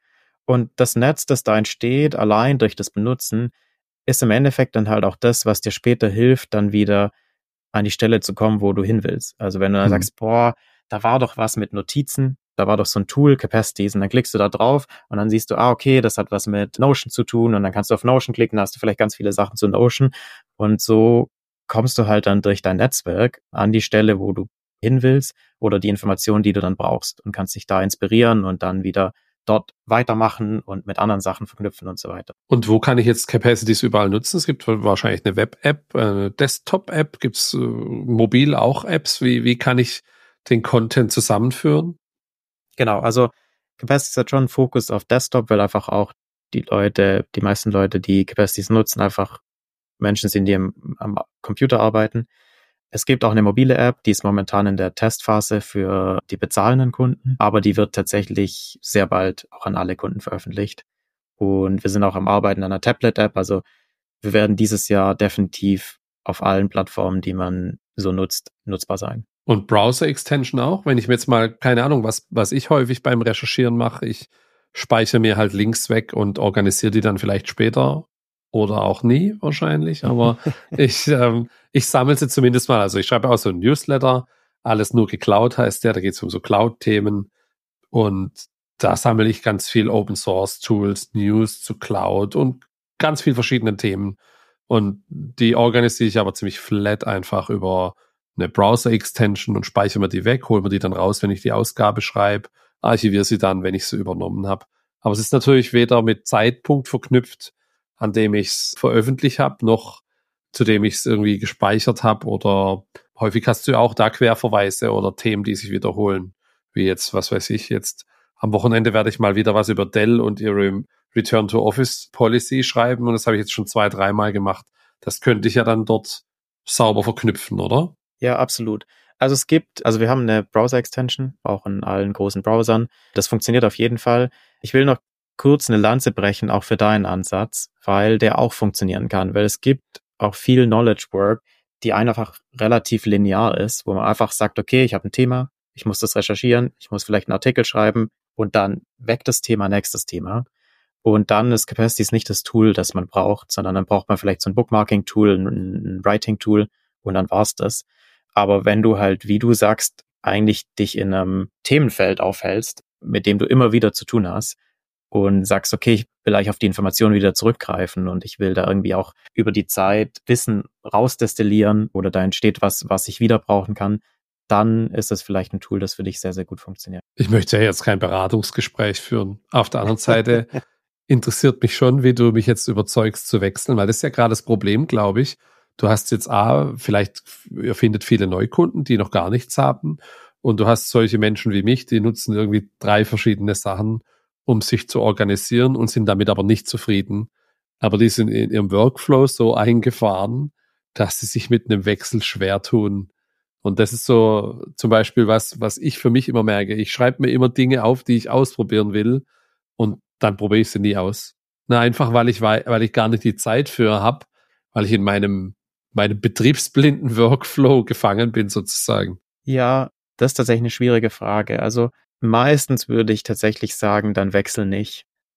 Und das Netz, das da entsteht, allein durch das Benutzen, ist im Endeffekt dann halt auch das, was dir später hilft, dann wieder an die Stelle zu kommen, wo du hin willst. Also wenn du dann hm. sagst, boah, da war doch was mit Notizen, da war doch so ein Tool, Capacities, und dann klickst du da drauf und dann siehst du, ah, okay, das hat was mit Notion zu tun und dann kannst du auf Notion klicken, da hast du vielleicht ganz viele Sachen zu Notion und so kommst du halt dann durch dein Netzwerk an die Stelle, wo du hin willst oder die Informationen, die du dann brauchst und kannst dich da inspirieren und dann wieder dort weitermachen und mit anderen Sachen verknüpfen und so weiter.
Und wo kann ich jetzt Capacities überall nutzen? Es gibt wahrscheinlich eine Web-App, eine Desktop-App, gibt es äh, mobil auch Apps? Wie, wie kann ich den Content zusammenführen?
Genau, also Capacities hat schon einen Fokus auf Desktop, weil einfach auch die Leute, die meisten Leute, die Capacities nutzen, einfach Menschen sind, die am, am Computer arbeiten. Es gibt auch eine mobile App, die ist momentan in der Testphase für die bezahlenden Kunden, aber die wird tatsächlich sehr bald auch an alle Kunden veröffentlicht. Und wir sind auch am Arbeiten an einer Tablet-App, also wir werden dieses Jahr definitiv auf allen Plattformen, die man so nutzt, nutzbar sein.
Und Browser-Extension auch? Wenn ich mir jetzt mal, keine Ahnung, was, was ich häufig beim Recherchieren mache, ich speichere mir halt Links weg und organisiere die dann vielleicht später. Oder auch nie wahrscheinlich, aber ich, ähm, ich sammle sie zumindest mal. Also ich schreibe auch so ein Newsletter, alles nur geklaut heißt der, da geht es um so Cloud-Themen und da sammle ich ganz viel Open-Source-Tools, News zu Cloud und ganz viel verschiedene Themen und die organisiere ich aber ziemlich flat einfach über eine Browser-Extension und speichere mir die weg, hole mir die dann raus, wenn ich die Ausgabe schreibe, archiviere sie dann, wenn ich sie übernommen habe. Aber es ist natürlich weder mit Zeitpunkt verknüpft, an dem ich es veröffentlicht habe, noch zu dem ich es irgendwie gespeichert habe oder häufig hast du ja auch da Querverweise oder Themen, die sich wiederholen, wie jetzt, was weiß ich, jetzt am Wochenende werde ich mal wieder was über Dell und ihre Return-to-Office-Policy schreiben und das habe ich jetzt schon zwei, dreimal gemacht. Das könnte ich ja dann dort sauber verknüpfen, oder?
Ja, absolut. Also es gibt, also wir haben eine Browser-Extension, auch in allen großen Browsern. Das funktioniert auf jeden Fall. Ich will noch kurz eine Lanze brechen, auch für deinen Ansatz, weil der auch funktionieren kann, weil es gibt auch viel Knowledge Work, die einfach relativ linear ist, wo man einfach sagt, okay, ich habe ein Thema, ich muss das recherchieren, ich muss vielleicht einen Artikel schreiben und dann weg das Thema, nächstes Thema. Und dann ist Capacities nicht das Tool, das man braucht, sondern dann braucht man vielleicht so ein Bookmarking-Tool, ein Writing-Tool und dann war's das. Aber wenn du halt, wie du sagst, eigentlich dich in einem Themenfeld aufhältst, mit dem du immer wieder zu tun hast, und sagst, okay, ich will eigentlich auf die Informationen wieder zurückgreifen und ich will da irgendwie auch über die Zeit Wissen rausdestillieren oder da entsteht was, was ich wieder brauchen kann, dann ist das vielleicht ein Tool, das für dich sehr, sehr gut funktioniert.
Ich möchte ja jetzt kein Beratungsgespräch führen. Auf der anderen Seite interessiert mich schon, wie du mich jetzt überzeugst zu wechseln, weil das ist ja gerade das Problem, glaube ich. Du hast jetzt A, vielleicht ihr findet viele Neukunden, die noch gar nichts haben und du hast solche Menschen wie mich, die nutzen irgendwie drei verschiedene Sachen, um sich zu organisieren und sind damit aber nicht zufrieden. Aber die sind in ihrem Workflow so eingefahren, dass sie sich mit einem Wechsel schwer tun. Und das ist so zum Beispiel was, was ich für mich immer merke. Ich schreibe mir immer Dinge auf, die ich ausprobieren will und dann probiere ich sie nie aus. Na, einfach weil ich, weil ich gar nicht die Zeit für habe, weil ich in meinem, meinem betriebsblinden Workflow gefangen bin sozusagen.
Ja, das ist tatsächlich eine schwierige Frage. Also meistens würde ich tatsächlich sagen, dann wechsel nicht.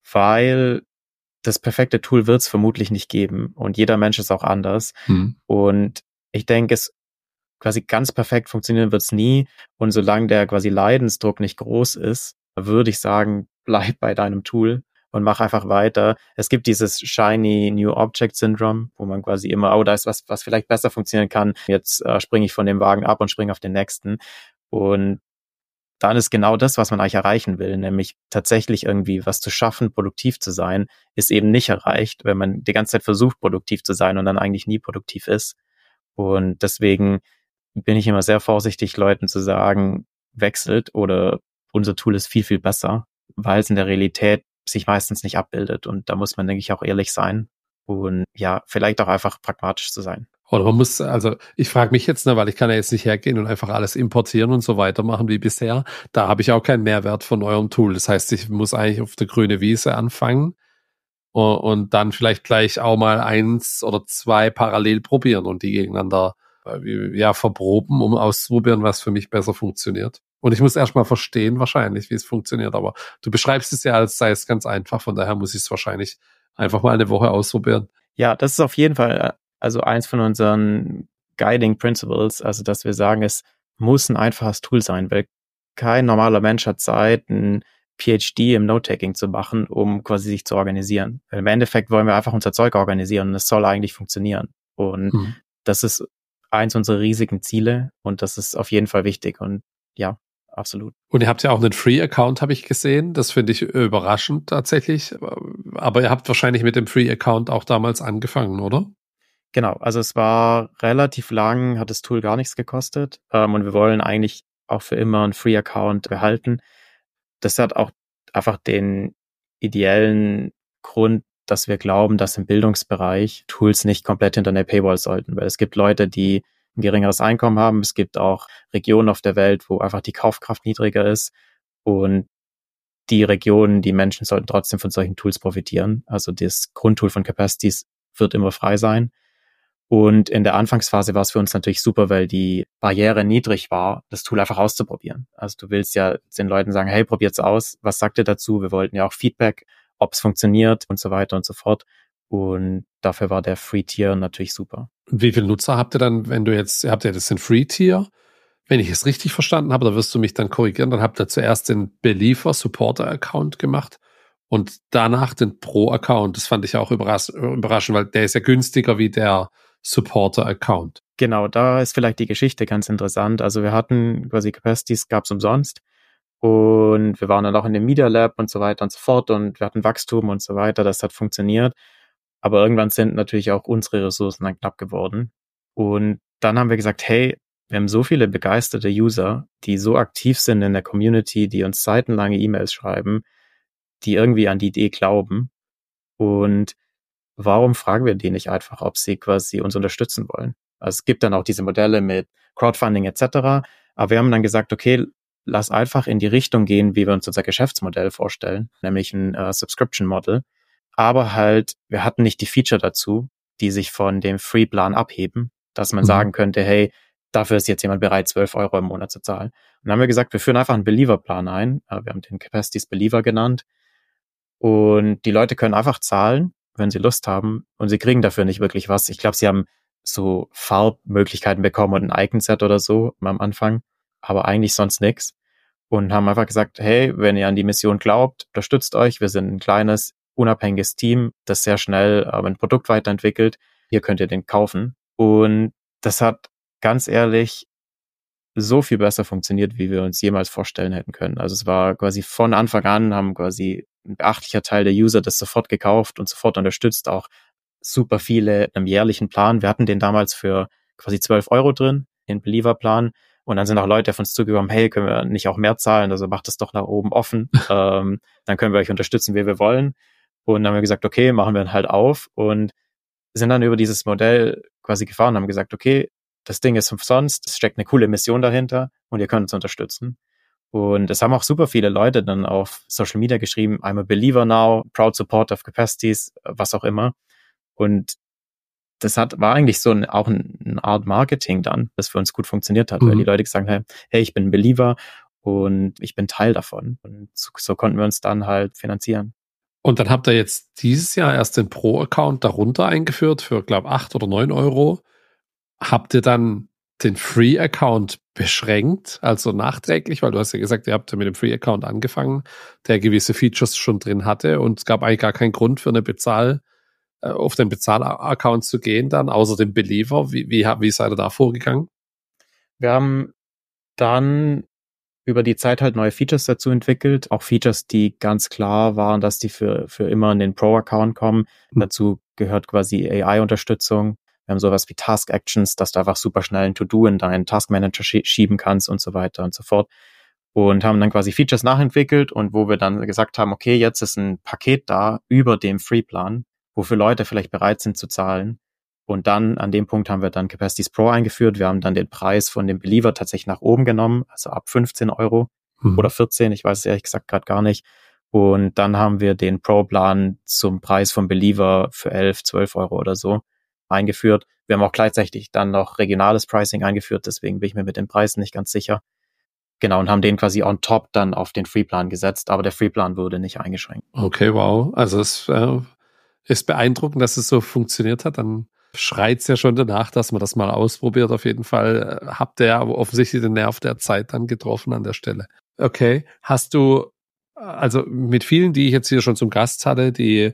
weil das perfekte Tool wird es vermutlich nicht geben und jeder Mensch ist auch anders. Hm. Und ich denke, es quasi ganz perfekt funktionieren wird es nie. Und solange der quasi Leidensdruck nicht groß ist, würde ich sagen, bleib bei deinem Tool und mach einfach weiter. Es gibt dieses Shiny New Object Syndrome, wo man quasi immer, oh, da ist was, was vielleicht besser funktionieren kann. Jetzt äh, springe ich von dem Wagen ab und springe auf den nächsten. Und dann ist genau das, was man eigentlich erreichen will, nämlich tatsächlich irgendwie was zu schaffen, produktiv zu sein, ist eben nicht erreicht, wenn man die ganze Zeit versucht, produktiv zu sein und dann eigentlich nie produktiv ist. Und deswegen bin ich immer sehr vorsichtig, Leuten zu sagen, wechselt oder unser Tool ist viel, viel besser, weil es in der Realität sich meistens nicht abbildet. Und da muss man, denke ich, auch ehrlich sein und ja, vielleicht auch einfach pragmatisch zu sein.
Oder man muss, also ich frage mich jetzt, ne, weil ich kann ja jetzt nicht hergehen und einfach alles importieren und so weiter machen wie bisher. Da habe ich auch keinen Mehrwert von eurem Tool. Das heißt, ich muss eigentlich auf der grünen Wiese anfangen und, und dann vielleicht gleich auch mal eins oder zwei parallel probieren und die gegeneinander ja verproben, um auszuprobieren, was für mich besser funktioniert. Und ich muss erstmal verstehen wahrscheinlich, wie es funktioniert. Aber du beschreibst es ja, als sei es ganz einfach. Von daher muss ich es wahrscheinlich einfach mal eine Woche ausprobieren.
Ja, das ist auf jeden Fall also eins von unseren Guiding Principles, also dass wir sagen, es muss ein einfaches Tool sein, weil kein normaler Mensch hat Zeit, ein P H D im Note-Taking zu machen, um quasi sich zu organisieren. Weil im Endeffekt wollen wir einfach unser Zeug organisieren und es soll eigentlich funktionieren. Und mhm. das ist eins unserer riesigen Ziele und das ist auf jeden Fall wichtig und ja, absolut.
Und ihr habt ja auch einen Free-Account, habe ich gesehen. Das finde ich überraschend tatsächlich. Aber ihr habt wahrscheinlich mit dem Free-Account auch damals angefangen, oder?
Genau, also es war relativ lang, hat das Tool gar nichts gekostet ähm, und wir wollen eigentlich auch für immer einen Free-Account behalten. Das hat auch einfach den ideellen Grund, dass wir glauben, dass im Bildungsbereich Tools nicht komplett hinter einer Paywall sollten, weil es gibt Leute, die ein geringeres Einkommen haben. Es gibt auch Regionen auf der Welt, wo einfach die Kaufkraft niedriger ist und die Regionen, die Menschen sollten trotzdem von solchen Tools profitieren. Also das Grundtool von Capacities wird immer frei sein. Und in der Anfangsphase war es für uns natürlich super, weil die Barriere niedrig war, das Tool einfach auszuprobieren. Also du willst ja den Leuten sagen, hey, probiert's aus, was sagt ihr dazu? Wir wollten ja auch Feedback, ob es funktioniert und so weiter und so fort. Und dafür war der Free-Tier natürlich super.
Und wie viele Nutzer habt ihr dann, wenn du jetzt, habt ihr das in Free-Tier? Wenn ich es richtig verstanden habe, da wirst du mich dann korrigieren, dann habt ihr zuerst den Believer-Supporter-Account gemacht und danach den Pro-Account. Das fand ich auch überras- überraschend, weil der ist ja günstiger wie der Supporter-Account.
Genau, da ist vielleicht die Geschichte ganz interessant. Also wir hatten quasi Capacities, gab es umsonst und wir waren dann auch in dem Media Lab und so weiter und so fort und wir hatten Wachstum und so weiter, das hat funktioniert. Aber irgendwann sind natürlich auch unsere Ressourcen dann knapp geworden. Und dann haben wir gesagt, hey, wir haben so viele begeisterte User, die so aktiv sind in der Community, die uns seitenlange E-Mails schreiben, die irgendwie an die Idee glauben. Und warum fragen wir die nicht einfach, ob sie quasi uns unterstützen wollen? Also es gibt dann auch diese Modelle mit Crowdfunding et cetera. Aber wir haben dann gesagt, okay, lass einfach in die Richtung gehen, wie wir uns unser Geschäftsmodell vorstellen, nämlich ein äh, Subscription-Model. Aber halt, wir hatten nicht die Feature dazu, die sich von dem Free-Plan abheben, dass man mhm. sagen könnte, hey, dafür ist jetzt jemand bereit, zwölf Euro im Monat zu zahlen. Und dann haben wir gesagt, wir führen einfach einen Believer-Plan ein. Wir haben den Capacities Believer genannt. Und die Leute können einfach zahlen, wenn sie Lust haben. Und sie kriegen dafür nicht wirklich was. Ich glaube, sie haben so Farbmöglichkeiten bekommen und ein Icon-Set oder so am Anfang. Aber eigentlich sonst nichts. Und haben einfach gesagt, hey, wenn ihr an die Mission glaubt, unterstützt euch. Wir sind ein kleines, unabhängiges Team, das sehr schnell äh, ein Produkt weiterentwickelt. Hier könnt ihr den kaufen. Und das hat ganz ehrlich so viel besser funktioniert, wie wir uns jemals vorstellen hätten können. Also es war quasi von Anfang an, haben quasi ein beachtlicher Teil der User das sofort gekauft und sofort unterstützt, auch super viele im jährlichen Plan. Wir hatten den damals für quasi zwölf Euro drin, den Believer-Plan. Und dann sind auch Leute auf uns zugekommen, hey, können wir nicht auch mehr zahlen? Also macht das doch nach oben offen. ähm, dann können wir euch unterstützen, wie wir wollen. Und dann haben wir gesagt, okay, machen wir ihn halt auf und sind dann über dieses Modell quasi gefahren und haben gesagt, okay, das Ding ist umsonst, es steckt eine coole Mission dahinter und ihr könnt uns unterstützen. Und es haben auch super viele Leute dann auf Social Media geschrieben, I'm a believer now, proud supporter of Capacities, was auch immer. Und das hat war eigentlich so ein, auch ein, eine Art Marketing dann, das für uns gut funktioniert hat, mhm. weil die Leute gesagt haben, hey, ich bin ein Believer und ich bin Teil davon. Und so, so konnten wir uns dann halt finanzieren.
Und dann habt ihr jetzt dieses Jahr erst den Pro-Account darunter eingeführt für, glaube ich, acht oder neun Euro. Habt ihr dann den Free-Account beschränkt, also nachträglich, weil du hast ja gesagt, ihr habt ja mit dem Free-Account angefangen, der gewisse Features schon drin hatte und es gab eigentlich gar keinen Grund für eine Bezahl, äh, auf den Bezahl-Account zu gehen dann, außer dem Believer. Wie, wie, wie seid ihr da vorgegangen?
Wir haben dann über die Zeit halt neue Features dazu entwickelt, auch Features, die ganz klar waren, dass die für, für immer in den Pro-Account kommen. Hm. Dazu gehört quasi A I-Unterstützung. Wir haben sowas wie Task Actions, dass du einfach super schnell ein To-Do in deinen Task Manager schie- schieben kannst und so weiter und so fort. Und haben dann quasi Features nachentwickelt und wo wir dann gesagt haben, okay, jetzt ist ein Paket da über dem Free-Plan, wofür Leute vielleicht bereit sind zu zahlen. Und dann, an dem Punkt haben wir dann Capacities Pro eingeführt. Wir haben dann den Preis von dem Believer tatsächlich nach oben genommen, also ab fünfzehn Euro mhm. oder vierzehn, ich weiß es ehrlich gesagt gerade gar nicht. Und dann haben wir den Pro-Plan zum Preis vom Believer für elf, zwölf Euro oder so eingeführt. Wir haben auch gleichzeitig dann noch regionales Pricing eingeführt, deswegen bin ich mir mit den Preisen nicht ganz sicher. Genau, und haben den quasi on top dann auf den Free-Plan gesetzt, aber der Free-Plan wurde nicht eingeschränkt.
Okay, wow. Also es äh, ist beeindruckend, dass es so funktioniert hat. Dann schreit es ja schon danach, dass man das mal ausprobiert. Auf jeden Fall habt ihr aber offensichtlich den Nerv der Zeit dann getroffen an der Stelle. Okay, hast du, also mit vielen, die ich jetzt hier schon zum Gast hatte, die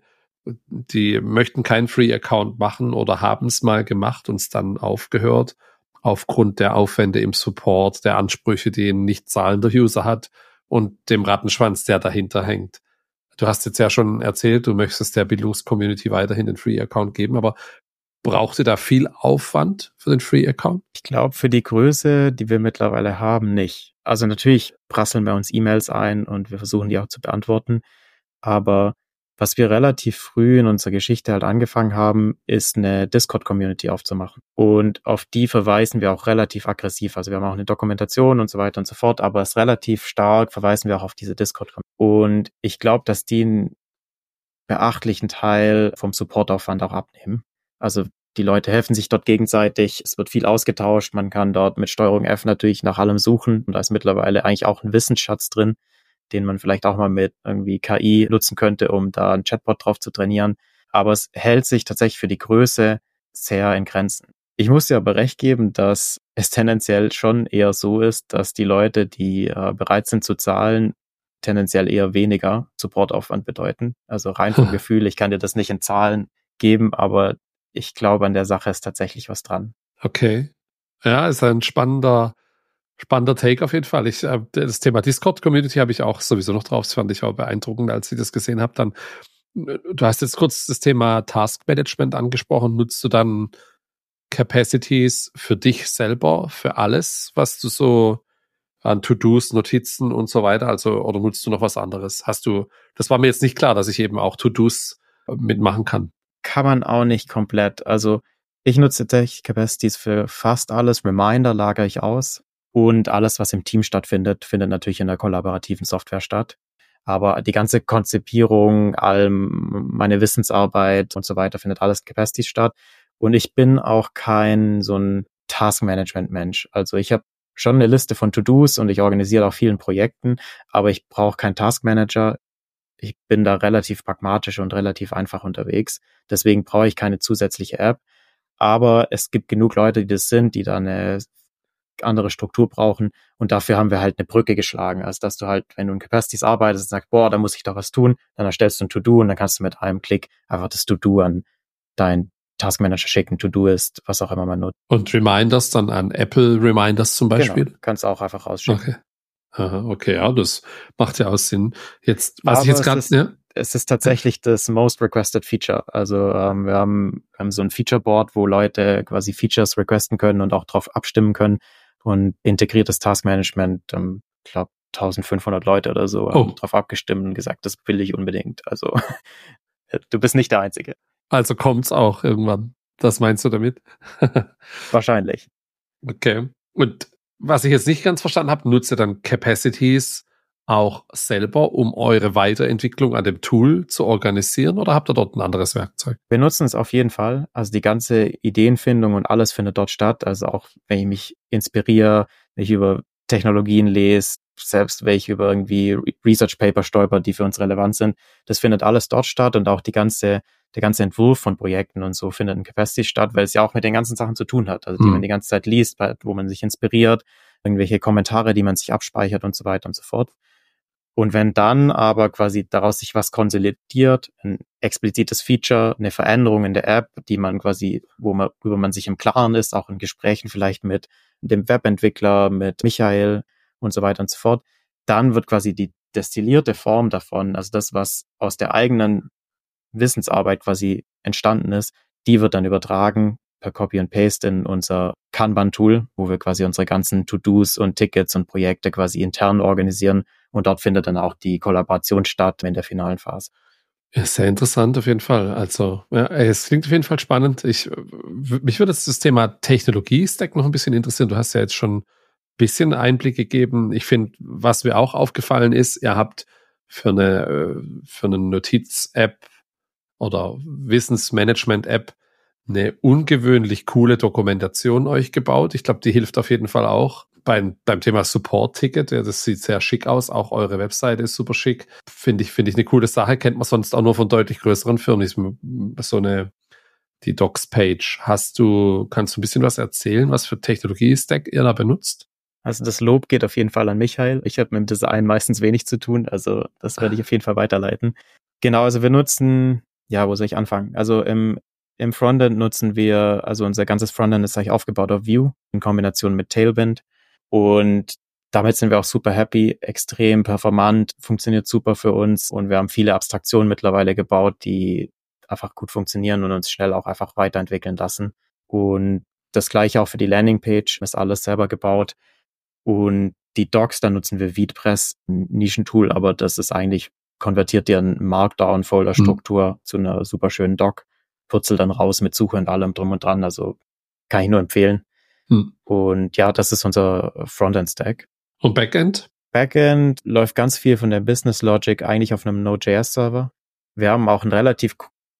die möchten keinen Free-Account machen oder haben es mal gemacht und es dann aufgehört, aufgrund der Aufwände im Support, der Ansprüche, die ein nicht zahlender User hat und dem Rattenschwanz, der dahinter hängt. Du hast jetzt ja schon erzählt, du möchtest der Bildungscommunity weiterhin den Free-Account geben, aber braucht ihr da viel Aufwand für den Free-Account?
Ich glaube, für die Größe, die wir mittlerweile haben, nicht. Also natürlich prasseln bei uns E-Mails ein und wir versuchen die auch zu beantworten, aber was wir relativ früh in unserer Geschichte halt angefangen haben, ist eine Discord-Community aufzumachen. Und auf die verweisen wir auch relativ aggressiv. Also wir haben auch eine Dokumentation und so weiter und so fort, aber es relativ stark verweisen wir auch auf diese Discord-Community. Und ich glaube, dass die einen beachtlichen Teil vom Supportaufwand auch abnehmen. Also die Leute helfen sich dort gegenseitig, es wird viel ausgetauscht, man kann dort mit Steuerung F natürlich nach allem suchen und da ist mittlerweile eigentlich auch ein Wissensschatz drin, den man vielleicht auch mal mit irgendwie K I nutzen könnte, um da ein Chatbot drauf zu trainieren. Aber es hält sich tatsächlich für die Größe sehr in Grenzen. Ich muss dir aber recht geben, dass es tendenziell schon eher so ist, dass die Leute, die äh, bereit sind zu zahlen, tendenziell eher weniger Supportaufwand bedeuten. Also rein vom Gefühl, ich kann dir das nicht in Zahlen geben, aber ich glaube, an der Sache ist tatsächlich was dran.
Okay. Ja, ist ein spannender Spannender Take auf jeden Fall. Ich, äh, das Thema Discord-Community habe ich auch sowieso noch drauf. Das fand ich auch beeindruckend, als ich das gesehen habe. Dann, du hast jetzt kurz das Thema Task-Management angesprochen. Nutzt du dann Capacities für dich selber, für alles, was du so an To-Dos, Notizen und so weiter, also, oder nutzt du noch was anderes? Hast du, das war mir jetzt nicht klar, dass ich eben auch To-Dos mitmachen kann.
Kann man auch nicht komplett. Also, ich nutze tatsächlich Capacities für fast alles. Reminder lagere ich aus. Und alles, was im Team stattfindet, findet natürlich in der kollaborativen Software statt. Aber die ganze Konzipierung, all meine Wissensarbeit und so weiter, findet alles in Capacities statt. Und ich bin auch kein so ein Task-Management-Mensch. Also ich habe schon eine Liste von To-Dos und ich organisiere auch vielen Projekten, aber ich brauche keinen Task-Manager. Ich bin da relativ pragmatisch und relativ einfach unterwegs. Deswegen brauche ich keine zusätzliche App. Aber es gibt genug Leute, die das sind, die da eine andere Struktur brauchen und dafür haben wir halt eine Brücke geschlagen, also dass du halt, wenn du in Capacities arbeitest und sagst, boah, da muss ich doch was tun, dann erstellst du ein To-Do und dann kannst du mit einem Klick einfach das To-Do an deinen Taskmanager schicken, To-Do ist, was auch immer man nutzt.
Und Reminders dann an Apple Reminders zum Beispiel?
Genau, kannst du auch einfach rausschicken.
Okay. Aha, okay, ja, das macht ja auch Sinn. Jetzt, was Aber ich jetzt gerade, ja?
Es ist tatsächlich das most requested Feature. Also ähm, wir haben, wir haben so ein Feature-Board, wo Leute quasi Features requesten können und auch drauf abstimmen können. Und integriertes Taskmanagement, ich ähm, glaube eintausendfünfhundert Leute oder so haben oh. drauf abgestimmt und gesagt, das will ich unbedingt. Also du bist nicht der Einzige.
Also kommt's auch irgendwann. Das meinst du damit?
Wahrscheinlich.
Okay. Und was ich jetzt nicht ganz verstanden habe, nutzt ihr dann Capacities auch selber, um eure Weiterentwicklung an dem Tool zu organisieren, oder habt ihr dort ein anderes Werkzeug?
Wir nutzen es auf jeden Fall. Also die ganze Ideenfindung und alles findet dort statt. Also auch wenn ich mich inspiriere, wenn ich über Technologien lese, selbst welche über irgendwie Research Paper stolper, die für uns relevant sind. Das findet alles dort statt und auch die ganze, der ganze Entwurf von Projekten und so findet in Capacity statt, weil es ja auch mit den ganzen Sachen zu tun hat, also die mhm. man die ganze Zeit liest, wo man sich inspiriert, irgendwelche Kommentare, die man sich abspeichert und so weiter und so fort. Und wenn dann aber quasi daraus sich was konsolidiert, ein explizites Feature, eine Veränderung in der App, die man quasi, wo man, worüber man sich im Klaren ist, auch in Gesprächen vielleicht mit dem Webentwickler, mit Michael und so weiter und so fort, dann wird quasi die destillierte Form davon, also das, was aus der eigenen Wissensarbeit quasi entstanden ist, die wird dann übertragen per Copy and Paste in unser Kanban-Tool, wo wir quasi unsere ganzen To-Dos und Tickets und Projekte quasi intern organisieren. Und dort findet dann auch die Kollaboration statt in der finalen Phase.
Ja, sehr interessant auf jeden Fall. Also, ja, es klingt auf jeden Fall spannend. Ich, mich würde das Thema Technologie-Stack noch ein bisschen interessieren. Du hast ja jetzt schon ein bisschen Einblick gegeben. Ich finde, was mir auch aufgefallen ist, ihr habt für eine, für eine Notiz-App oder Wissensmanagement-App eine ungewöhnlich coole Dokumentation euch gebaut. Ich glaube, die hilft auf jeden Fall auch beim, beim Thema Support-Ticket. Ja, das sieht sehr schick aus. Auch eure Webseite ist super schick. Finde ich, finde ich eine coole Sache. Kennt man sonst auch nur von deutlich größeren Firmen. So eine, die Docs-Page. Hast du, kannst du ein bisschen was erzählen, was für Technologie-Stack ihr da benutzt?
Also das Lob geht auf jeden Fall an Michael. Ich habe mit dem Design meistens wenig zu tun. Also das werde ich auf jeden Fall weiterleiten. Genau, also wir nutzen, ja, wo soll ich anfangen? Also im Im Frontend nutzen wir, also unser ganzes Frontend ist eigentlich aufgebaut auf Vue in Kombination mit Tailwind und damit sind wir auch super happy, extrem performant, funktioniert super für uns und wir haben viele Abstraktionen mittlerweile gebaut, die einfach gut funktionieren und uns schnell auch einfach weiterentwickeln lassen. Und das gleiche auch für die Landingpage, ist alles selber gebaut und die Docs, da nutzen wir VietPress, ein Nischentool, aber das ist eigentlich, konvertiert dir eine Markdown-Folder-Struktur mhm. zu einer super schönen Doc. Purzel dann raus mit Suche und allem drum und dran, also kann ich nur empfehlen. Hm. Und ja, das ist unser Frontend-Stack.
Und Backend?
Backend läuft ganz viel von der Business Logic eigentlich auf einem Node.js-Server. Wir haben auch einen relativ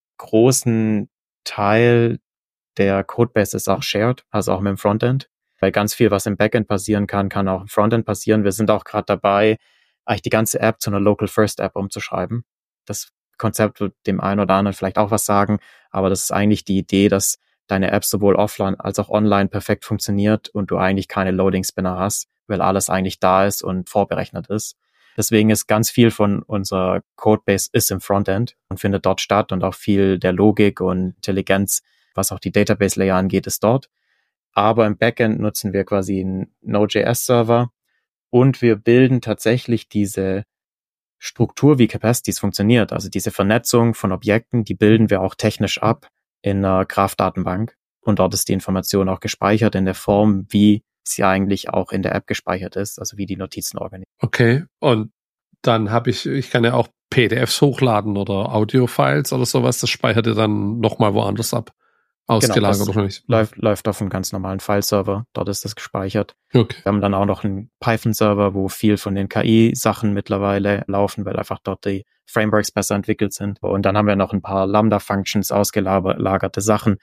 großen Teil der Codebase ist auch shared, also auch mit dem Frontend, weil ganz viel, was im Backend passieren kann, kann auch im Frontend passieren. Wir sind auch gerade dabei, eigentlich die ganze App zu einer Local First App umzuschreiben. Das Konzept wird dem einen oder anderen vielleicht auch was sagen, aber das ist eigentlich die Idee, dass deine App sowohl offline als auch online perfekt funktioniert und du eigentlich keine Loading-Spinner hast, weil alles eigentlich da ist und vorberechnet ist. Deswegen ist ganz viel von unserer Codebase ist im Frontend und findet dort statt und auch viel der Logik und Intelligenz, was auch die Database-Layer angeht, ist dort. Aber im Backend nutzen wir quasi einen Node.js-Server und wir bilden tatsächlich diese Struktur, wie Capacities funktioniert, also diese Vernetzung von Objekten, die bilden wir auch technisch ab in einer Graph-Datenbank und dort ist die Information auch gespeichert in der Form, wie sie eigentlich auch in der App gespeichert ist, also wie die Notizen organisiert.
Okay, und dann habe ich, ich kann ja auch P D Fs hochladen oder Audio-Files oder sowas, das speichert ihr dann nochmal woanders ab. Ausgelagert
genau,
oder nicht?
Läuft, läuft auf einem ganz normalen File-Server, dort ist das gespeichert.
Okay.
Wir haben dann auch noch einen Python-Server, wo viel von den K I-Sachen mittlerweile laufen, weil einfach dort die Frameworks besser entwickelt sind. Und dann haben wir noch ein paar Lambda-Functions, ausgelagerte Sachen.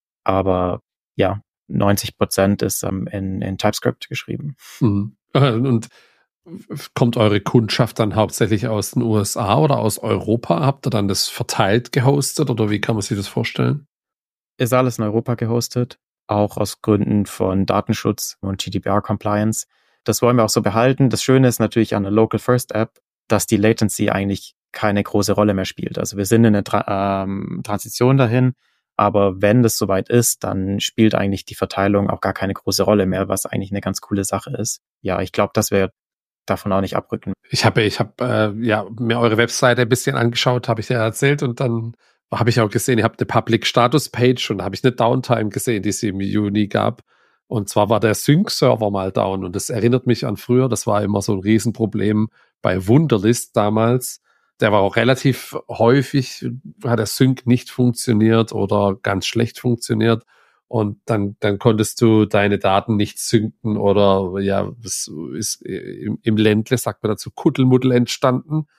Aber ja, neunzig Prozent ist ähm, in, in TypeScript geschrieben.
Mhm. Und kommt eure Kundschaft dann hauptsächlich aus den U S A oder aus Europa? Habt ihr dann das verteilt gehostet oder wie kann man sich das vorstellen?
Ist alles in Europa gehostet, auch aus Gründen von Datenschutz und G D P R-Compliance. Das wollen wir auch so behalten. Das Schöne ist natürlich an der Local First App, dass die Latency eigentlich keine große Rolle mehr spielt. Also wir sind in einer Tra- ähm, Transition dahin, aber wenn das soweit ist, dann spielt eigentlich die Verteilung auch gar keine große Rolle mehr, was eigentlich eine ganz coole Sache ist. Ja, ich glaube, dass wir davon auch nicht abrücken.
Ich habe ich hab, äh, ja, mir eure Webseite ein bisschen angeschaut, habe ich ja erzählt und dann habe ich auch gesehen, ihr habt eine Public-Status-Page und da habe ich eine Downtime gesehen, die es im Juni gab. Und zwar war der Sync-Server mal down und das erinnert mich an früher, das war immer so ein Riesenproblem bei Wunderlist damals. Der war auch relativ häufig, hat der Sync nicht funktioniert oder ganz schlecht funktioniert. Und dann, dann konntest du deine Daten nicht synken oder ja, es ist im, im Ländle, sagt man dazu, Kuddelmuddel entstanden.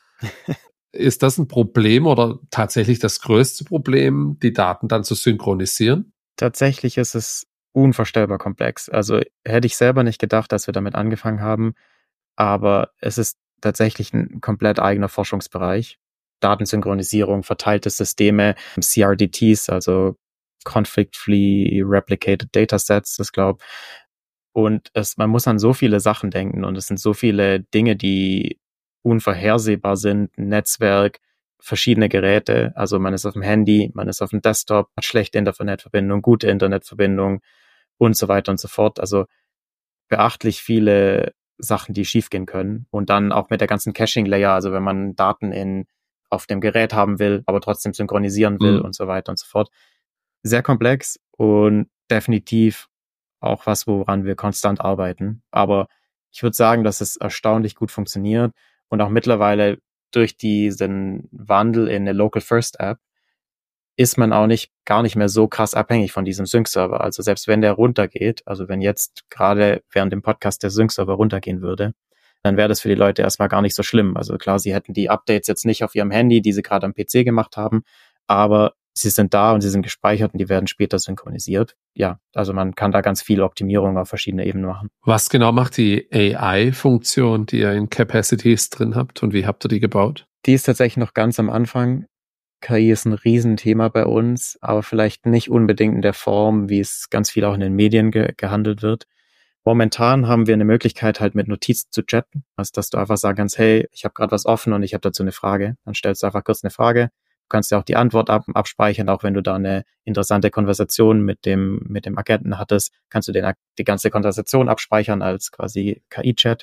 Ist das ein Problem oder tatsächlich das größte Problem, die Daten dann zu synchronisieren?
Tatsächlich ist es unvorstellbar komplex. Also hätte ich selber nicht gedacht, dass wir damit angefangen haben, aber es ist tatsächlich ein komplett eigener Forschungsbereich. Datensynchronisierung, verteilte Systeme, C R D Ts, also Conflict-Free Replicated Datasets, das glaube ich. Und es, man muss an so viele Sachen denken und es sind so viele Dinge, die unvorhersehbar sind, Netzwerk, verschiedene Geräte, also man ist auf dem Handy, man ist auf dem Desktop, hat schlechte Internetverbindung, gute Internetverbindung und so weiter und so fort. Also beachtlich viele Sachen, die schiefgehen können. Und dann auch mit der ganzen Caching-Layer, also wenn man Daten in auf dem Gerät haben will, aber trotzdem synchronisieren will mhm. und so weiter und so fort. Sehr komplex und definitiv auch was, woran wir konstant arbeiten. Aber ich würde sagen, dass es erstaunlich gut funktioniert und auch mittlerweile durch diesen Wandel in eine Local First App ist man auch nicht gar nicht mehr so krass abhängig von diesem Sync-Server. Also selbst wenn der runtergeht, also wenn jetzt gerade während dem Podcast der Sync-Server runtergehen würde, dann wäre das für die Leute erstmal gar nicht so schlimm. Also klar, sie hätten die Updates jetzt nicht auf ihrem Handy, die sie gerade am P C gemacht haben, aber sie sind da und sie sind gespeichert und die werden später synchronisiert. Ja, also man kann da ganz viel Optimierung auf verschiedene Ebenen machen.
Was genau macht die A I-Funktion, die ihr in Capacities drin habt und wie habt ihr die gebaut?
Die ist tatsächlich noch ganz am Anfang. K I ist ein Riesenthema bei uns, aber vielleicht nicht unbedingt in der Form, wie es ganz viel auch in den Medien ge- gehandelt wird. Momentan haben wir eine Möglichkeit, halt mit Notizen zu chatten, also dass du einfach sagen kannst, hey, ich habe gerade was offen und ich habe dazu eine Frage. Dann stellst du einfach kurz eine Frage. Du kannst ja auch die Antwort ab- abspeichern, auch wenn du da eine interessante Konversation mit dem mit dem Agenten hattest, kannst du den, die ganze Konversation abspeichern als quasi K I-Chat.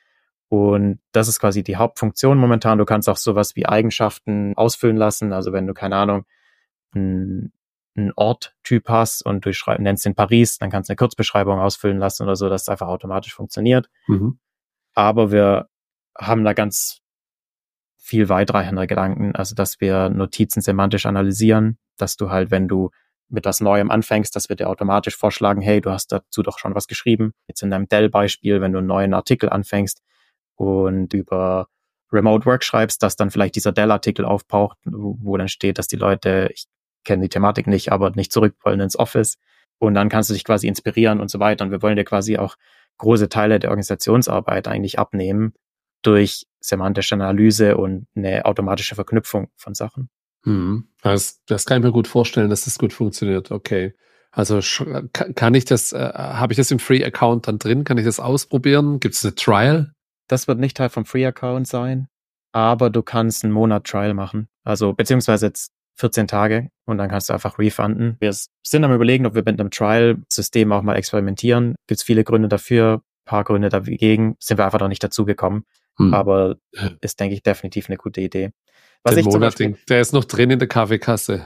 Und das ist quasi die Hauptfunktion momentan. Du kannst auch sowas wie Eigenschaften ausfüllen lassen. Also wenn du, keine Ahnung, einen, einen Orttyp hast und du schrei- nennst den Paris, dann kannst du eine Kurzbeschreibung ausfüllen lassen oder so, dass es einfach automatisch funktioniert. Mhm. Aber wir haben da ganz viel weitreichende Gedanken. Also dass wir Notizen semantisch analysieren, dass du halt, wenn du mit was Neuem anfängst, dass wir dir automatisch vorschlagen, hey, du hast dazu doch schon was geschrieben. Jetzt in deinem Dell-Beispiel, wenn du einen neuen Artikel anfängst, und über Remote Work schreibst, dass dann vielleicht dieser Dell-Artikel auftaucht, wo, wo dann steht, dass die Leute, ich kenne die Thematik nicht, aber nicht zurück wollen ins Office. Und dann kannst du dich quasi inspirieren und so weiter. Und wir wollen dir quasi auch große Teile der Organisationsarbeit eigentlich abnehmen durch semantische Analyse und eine automatische Verknüpfung von Sachen.
Hm. Das, das kann ich mir gut vorstellen, dass das gut funktioniert. Okay. Also kann ich das, äh, habe ich das im Free-Account dann drin? Kann ich das ausprobieren? Gibt es eine Trial?
Das wird nicht Teil vom Free-Account sein, aber du kannst einen Monat Trial machen. Also beziehungsweise jetzt vierzehn Tage und dann kannst du einfach refunden. Wir sind am Überlegen, ob wir mit einem Trial-System auch mal experimentieren. Gibt es viele Gründe dafür, ein paar Gründe dagegen. Sind wir einfach noch nicht dazugekommen. Hm. Aber ist, denke ich, definitiv eine gute Idee.
Was Den ich Monat, Beispiel, der ist noch drin in der Kaffeekasse.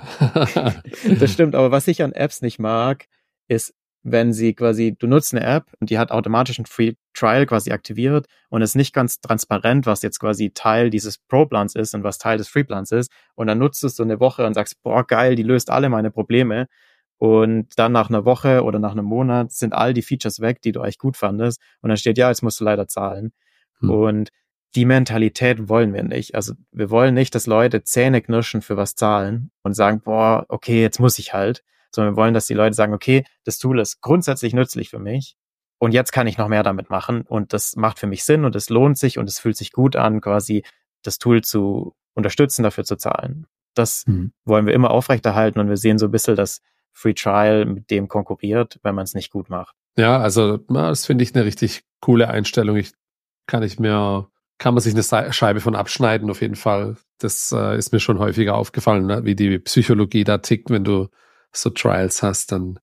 Das stimmt, aber was ich an Apps nicht mag, ist, wenn sie quasi, du nutzt eine App und die hat automatisch einen Free Trial quasi aktiviert und ist nicht ganz transparent, was jetzt quasi Teil dieses Pro-Plans ist und was Teil des Free-Plans ist. Und dann nutzt du es so eine Woche und sagst, boah, geil, die löst alle meine Probleme. Und dann nach einer Woche oder nach einem Monat sind all die Features weg, die du eigentlich gut fandest. Und dann steht, ja, jetzt musst du leider zahlen. Hm. Und die Mentalität wollen wir nicht. Also wir wollen nicht, dass Leute Zähne knirschen für was zahlen und sagen, boah, okay, jetzt muss ich halt. Sondern wir wollen, dass die Leute sagen, okay, das Tool ist grundsätzlich nützlich für mich und jetzt kann ich noch mehr damit machen und das macht für mich Sinn und es lohnt sich und es fühlt sich gut an, quasi das Tool zu unterstützen, dafür zu zahlen. Das mhm. wollen wir immer aufrechterhalten und wir sehen so ein bisschen, dass Free Trial mit dem konkurriert, wenn man es nicht gut macht.
Ja, also das finde ich eine richtig coole Einstellung. Ich kann ich mir kann man sich eine Scheibe von abschneiden auf jeden Fall. Das äh, ist mir schon häufiger aufgefallen, ne? Wie die Psychologie da tickt, wenn du so Trials hast, dann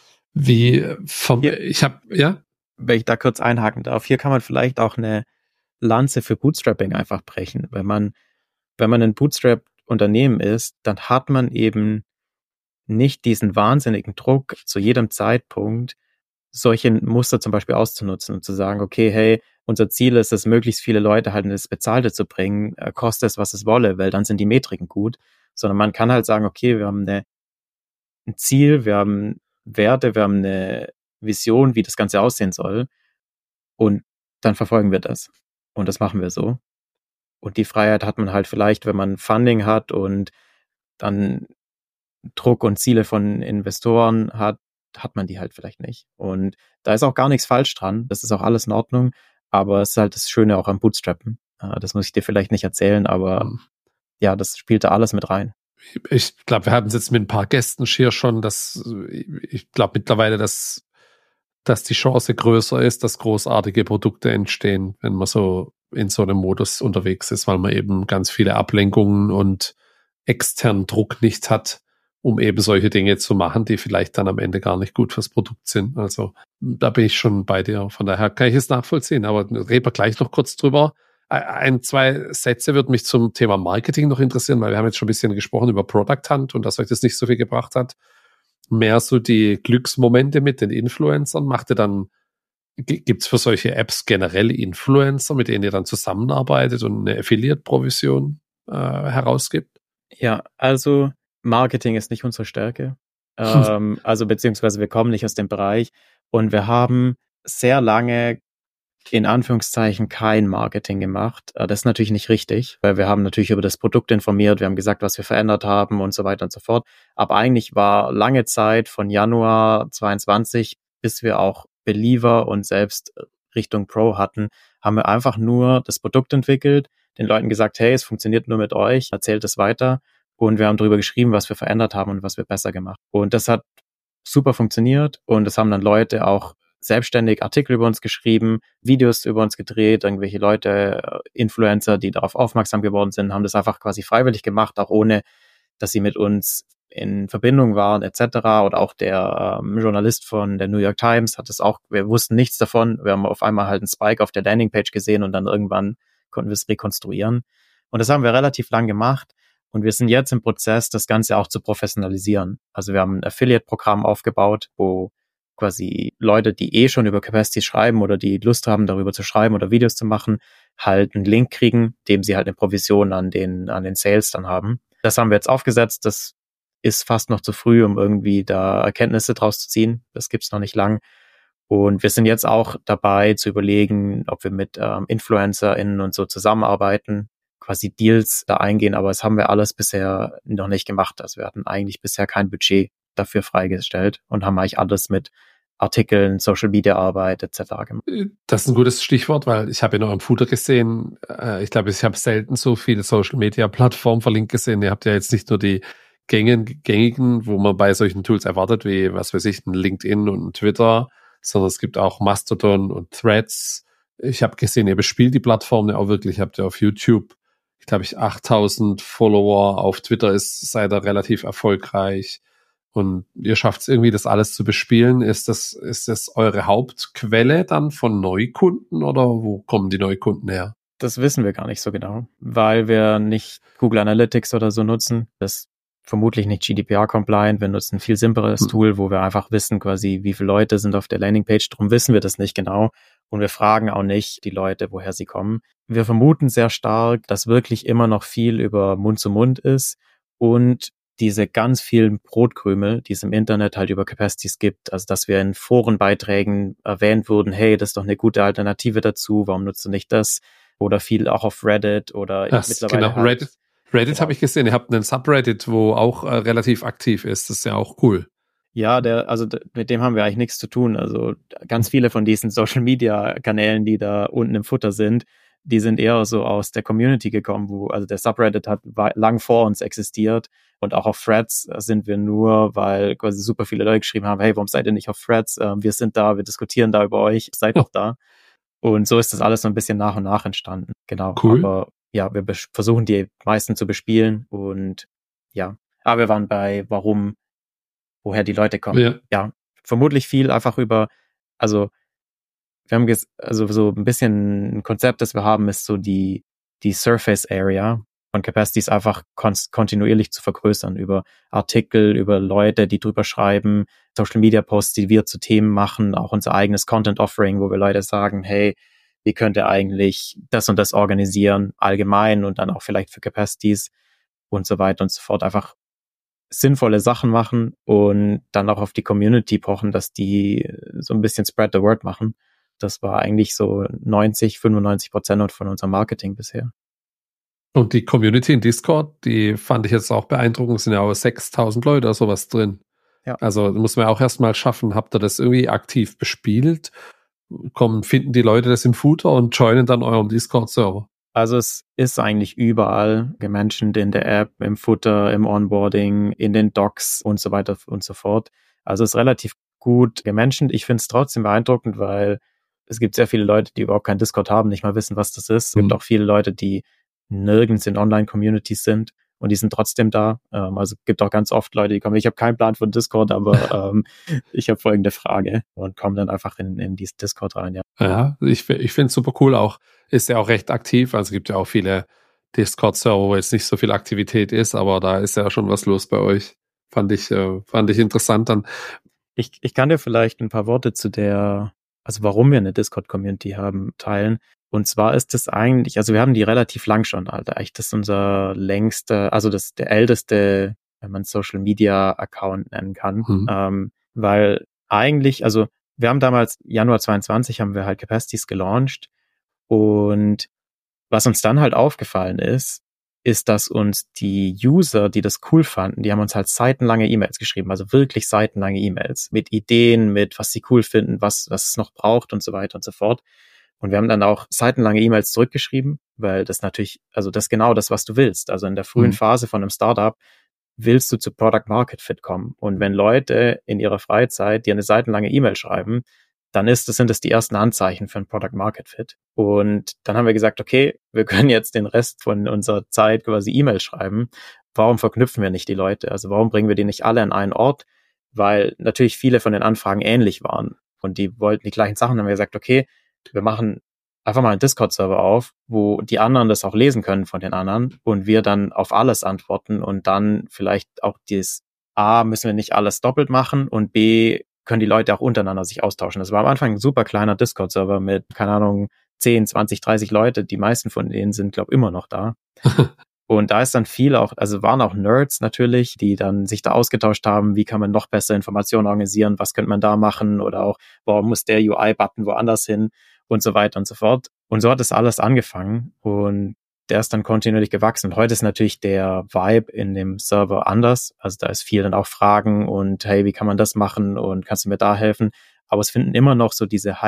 wie vom,
hier,
ich habe, ja?
Wenn ich da kurz einhaken darf, hier kann man vielleicht auch eine Lanze für Bootstrapping einfach brechen. Wenn man, wenn man ein Bootstrap-Unternehmen ist, dann hat man eben nicht diesen wahnsinnigen Druck, zu jedem Zeitpunkt solche Muster zum Beispiel auszunutzen und zu sagen, okay, hey, unser Ziel ist es, möglichst viele Leute halt in das Bezahlte zu bringen, koste es, was es wolle, weil dann sind die Metriken gut. Sondern man kann halt sagen, okay, wir haben eine ein Ziel, wir haben Werte, wir haben eine Vision, wie das Ganze aussehen soll und dann verfolgen wir das und das machen wir so. Und die Freiheit hat man halt vielleicht, wenn man Funding hat und dann Druck und Ziele von Investoren hat, hat man die halt vielleicht nicht. Und da ist auch gar nichts falsch dran. Das ist auch alles in Ordnung. Aber es ist halt das Schöne auch am Bootstrappen. Das muss ich dir vielleicht nicht erzählen, aber mhm. ja, das spielt da alles mit rein.
Ich glaube, wir hatten es jetzt mit ein paar Gästen hier schon, dass ich glaube mittlerweile, dass, dass die Chance größer ist, dass großartige Produkte entstehen, wenn man so in so einem Modus unterwegs ist, weil man eben ganz viele Ablenkungen und externen Druck nicht hat, um eben solche Dinge zu machen, die vielleicht dann am Ende gar nicht gut fürs Produkt sind. Also da bin ich schon bei dir. Von daher kann ich es nachvollziehen. Aber reden wir gleich noch kurz drüber. Ein, zwei Sätze würden mich zum Thema Marketing noch interessieren, weil wir haben jetzt schon ein bisschen gesprochen über Product Hunt und dass euch das nicht so viel gebracht hat. Mehr so die Glücksmomente mit den Influencern. Macht ihr dann, gibt es für solche Apps generell Influencer, mit denen ihr dann zusammenarbeitet und eine Affiliate-Provision äh, herausgibt?
Ja, also Marketing ist nicht unsere Stärke. ähm, also beziehungsweise wir kommen nicht aus dem Bereich und wir haben sehr lange in Anführungszeichen kein Marketing gemacht. Das ist natürlich nicht richtig, weil wir haben natürlich über das Produkt informiert, wir haben gesagt, was wir verändert haben und so weiter und so fort. Aber eigentlich war lange Zeit von Januar zweiundzwanzig, bis wir auch Believer und selbst Richtung Pro hatten, haben wir einfach nur das Produkt entwickelt, den Leuten gesagt, hey, es funktioniert nur mit euch, erzählt es weiter. Und wir haben darüber geschrieben, was wir verändert haben und was wir besser gemacht. Und das hat super funktioniert und es haben dann Leute auch selbstständig Artikel über uns geschrieben, Videos über uns gedreht, irgendwelche Leute, Influencer, die darauf aufmerksam geworden sind, haben das einfach quasi freiwillig gemacht, auch ohne, dass sie mit uns in Verbindung waren et cetera. Oder auch der ähm, Journalist von der New York Times hat es auch, wir wussten nichts davon, wir haben auf einmal halt einen Spike auf der Landingpage gesehen und dann irgendwann konnten wir es rekonstruieren. Und das haben wir relativ lang gemacht. Und wir sind jetzt im Prozess, das Ganze auch zu professionalisieren. Also wir haben ein Affiliate-Programm aufgebaut, wo quasi Leute, die eh schon über Capacity schreiben oder die Lust haben, darüber zu schreiben oder Videos zu machen, halt einen Link kriegen, dem sie halt eine Provision an den, an den Sales dann haben. Das haben wir jetzt aufgesetzt. Das ist fast noch zu früh, um irgendwie da Erkenntnisse draus zu ziehen. Das gibt's noch nicht lang. Und wir sind jetzt auch dabei zu überlegen, ob wir mit ähm, InfluencerInnen und so zusammenarbeiten, quasi Deals da eingehen, aber das haben wir alles bisher noch nicht gemacht. Also wir hatten eigentlich bisher kein Budget dafür freigestellt und haben eigentlich alles mit Artikeln, Social-Media-Arbeit et cetera gemacht.
Das ist ein gutes Stichwort, weil ich habe ja noch im Footer gesehen, äh, ich glaube, ich habe selten so viele Social-Media-Plattformen verlinkt gesehen. Ihr habt ja jetzt nicht nur die gängigen, gängigen, wo man bei solchen Tools erwartet, wie, was weiß ich, ein LinkedIn und ein Twitter, sondern es gibt auch Mastodon und Threads. Ich habe gesehen, ihr bespielt die Plattform ja auch wirklich, habt ihr auf YouTube, ich glaube, ich achttausend Follower, auf Twitter ist, seid ihr relativ erfolgreich. Und ihr schafft es irgendwie, das alles zu bespielen. Ist das, ist das eure Hauptquelle dann von Neukunden oder wo kommen die Neukunden her?
Das wissen wir gar nicht so genau, weil wir nicht Google Analytics oder so nutzen. Das ist vermutlich nicht G D P R-compliant. Wir nutzen ein viel simpleres hm. Tool, wo wir einfach wissen quasi, wie viele Leute sind auf der Landingpage. Darum wissen wir das nicht genau. Und wir fragen auch nicht die Leute, woher sie kommen. Wir vermuten sehr stark, dass wirklich immer noch viel über Mund zu Mund ist und diese ganz vielen Brotkrümel, die es im Internet halt über Capacities gibt, also dass wir in Forenbeiträgen erwähnt wurden, hey, das ist doch eine gute Alternative dazu, warum nutzt du nicht das? Oder viel auch auf Reddit oder
das, mittlerweile genau, halt, Reddit, Reddit genau. habe ich gesehen, ihr habt einen Subreddit, wo auch äh, relativ aktiv ist, das ist ja auch cool.
Ja, der, also d- mit dem haben wir eigentlich nichts zu tun, also ganz viele von diesen Social-Media-Kanälen, die da unten im Futter sind, die sind eher so aus der Community gekommen, wo, also der Subreddit hat lang vor uns existiert und auch auf Threads sind wir nur, weil quasi super viele Leute geschrieben haben, hey, warum seid ihr nicht auf Threads? Ähm, wir sind da, wir diskutieren da über euch, seid doch da. Und so ist das alles so ein bisschen nach und nach entstanden. Genau.
Cool.
Aber ja, wir bes- versuchen die meisten zu bespielen und ja, aber wir waren bei, warum, woher die Leute kommen.
Ja,
ja vermutlich viel einfach über, also wir haben ges- also so ein bisschen ein Konzept, das wir haben, ist so die die Surface Area von Capacities einfach kon- kontinuierlich zu vergrößern über Artikel, über Leute, die drüber schreiben, Social Media Posts, die wir zu Themen machen, auch unser eigenes Content Offering, wo wir Leute sagen, hey, wie könnt ihr eigentlich das und das organisieren, allgemein und dann auch vielleicht für Capacities und so weiter und so fort. Einfach sinnvolle Sachen machen und dann auch auf die Community pochen, dass die so ein bisschen Spread the Word machen. Das war eigentlich so neunzig, fünfundneunzig Prozent von unserem Marketing bisher.
Und die Community in Discord, die fand ich jetzt auch beeindruckend, sind ja auch sechstausend Leute oder sowas drin.
Ja.
Also muss man auch erstmal schaffen. Habt ihr das irgendwie aktiv bespielt? Kommen, finden die Leute das im Footer und joinen dann eurem Discord-Server?
Also es ist eigentlich überall gementioned in der App, im Footer, im Onboarding, in den Docs und so weiter und so fort. Also es ist relativ gut gementioned. Ich finde es trotzdem beeindruckend, weil es gibt sehr viele Leute, die überhaupt kein Discord haben, nicht mal wissen, was das ist. Es
Mhm.
gibt auch viele Leute, die nirgends in Online-Communities sind und die sind trotzdem da. Ähm, also es gibt auch ganz oft Leute, die kommen, ich habe keinen Plan von Discord, aber ähm, ich habe folgende Frage und kommen dann einfach in, in dieses Discord rein. Ja,
ja ich, ich finde es super cool auch. Ist ja auch recht aktiv. Also es gibt ja auch viele Discord-Server, wo jetzt nicht so viel Aktivität ist, aber da ist ja schon was los bei euch. Fand ich, äh, fand ich interessant dann.
Ich, ich kann dir vielleicht ein paar Worte zu der, also warum wir eine Discord-Community haben, teilen. Und zwar ist es eigentlich, also wir haben die relativ lang schon, Alter. Eigentlich das ist unser längster, also das der älteste, wenn man Social-Media-Account nennen kann.
Mhm.
Ähm, weil eigentlich, also wir haben damals, Januar zweiundzwanzig haben wir halt Capacities gelauncht. Und was uns dann halt aufgefallen ist, ist, dass uns die User, die das cool fanden, die haben uns halt seitenlange E-Mails geschrieben, also wirklich seitenlange E-Mails mit Ideen, mit was sie cool finden, was, was es noch braucht und so weiter und so fort. Und wir haben dann auch seitenlange E-Mails zurückgeschrieben, weil das natürlich, also das ist genau das, was du willst. Also in der frühen
Mhm.
Phase von einem Startup willst du zu Product Market Fit kommen. Und wenn Leute in ihrer Freizeit dir eine seitenlange E-Mail schreiben, dann ist das, sind das die ersten Anzeichen für ein Product Market Fit. Und dann haben wir gesagt, okay, wir können jetzt den Rest von unserer Zeit quasi E-Mail schreiben. Warum verknüpfen wir nicht die Leute? Also warum bringen wir die nicht alle an einen Ort? Weil natürlich viele von den Anfragen ähnlich waren und die wollten die gleichen Sachen. Dann haben wir gesagt, okay, wir machen einfach mal einen Discord-Server auf, wo die anderen das auch lesen können von den anderen und wir dann auf alles antworten und dann vielleicht auch dieses A, müssen wir nicht alles doppelt machen und B, können die Leute auch untereinander sich austauschen. Das war am Anfang ein super kleiner Discord-Server mit, keine Ahnung, zehn, zwanzig, dreißig Leute. Die meisten von denen sind, glaube ich, immer noch da. Und da ist dann viel auch, also waren auch Nerds natürlich, die dann sich da ausgetauscht haben, wie kann man noch besser Informationen organisieren, was könnte man da machen oder auch, warum muss der U I-Button woanders hin und so weiter und so fort. Und so hat das alles angefangen und der ist dann kontinuierlich gewachsen. Und heute ist natürlich der Vibe in dem Server anders. Also da ist viel dann auch Fragen und hey, wie kann man das machen und kannst du mir da helfen? Aber es finden immer noch so diese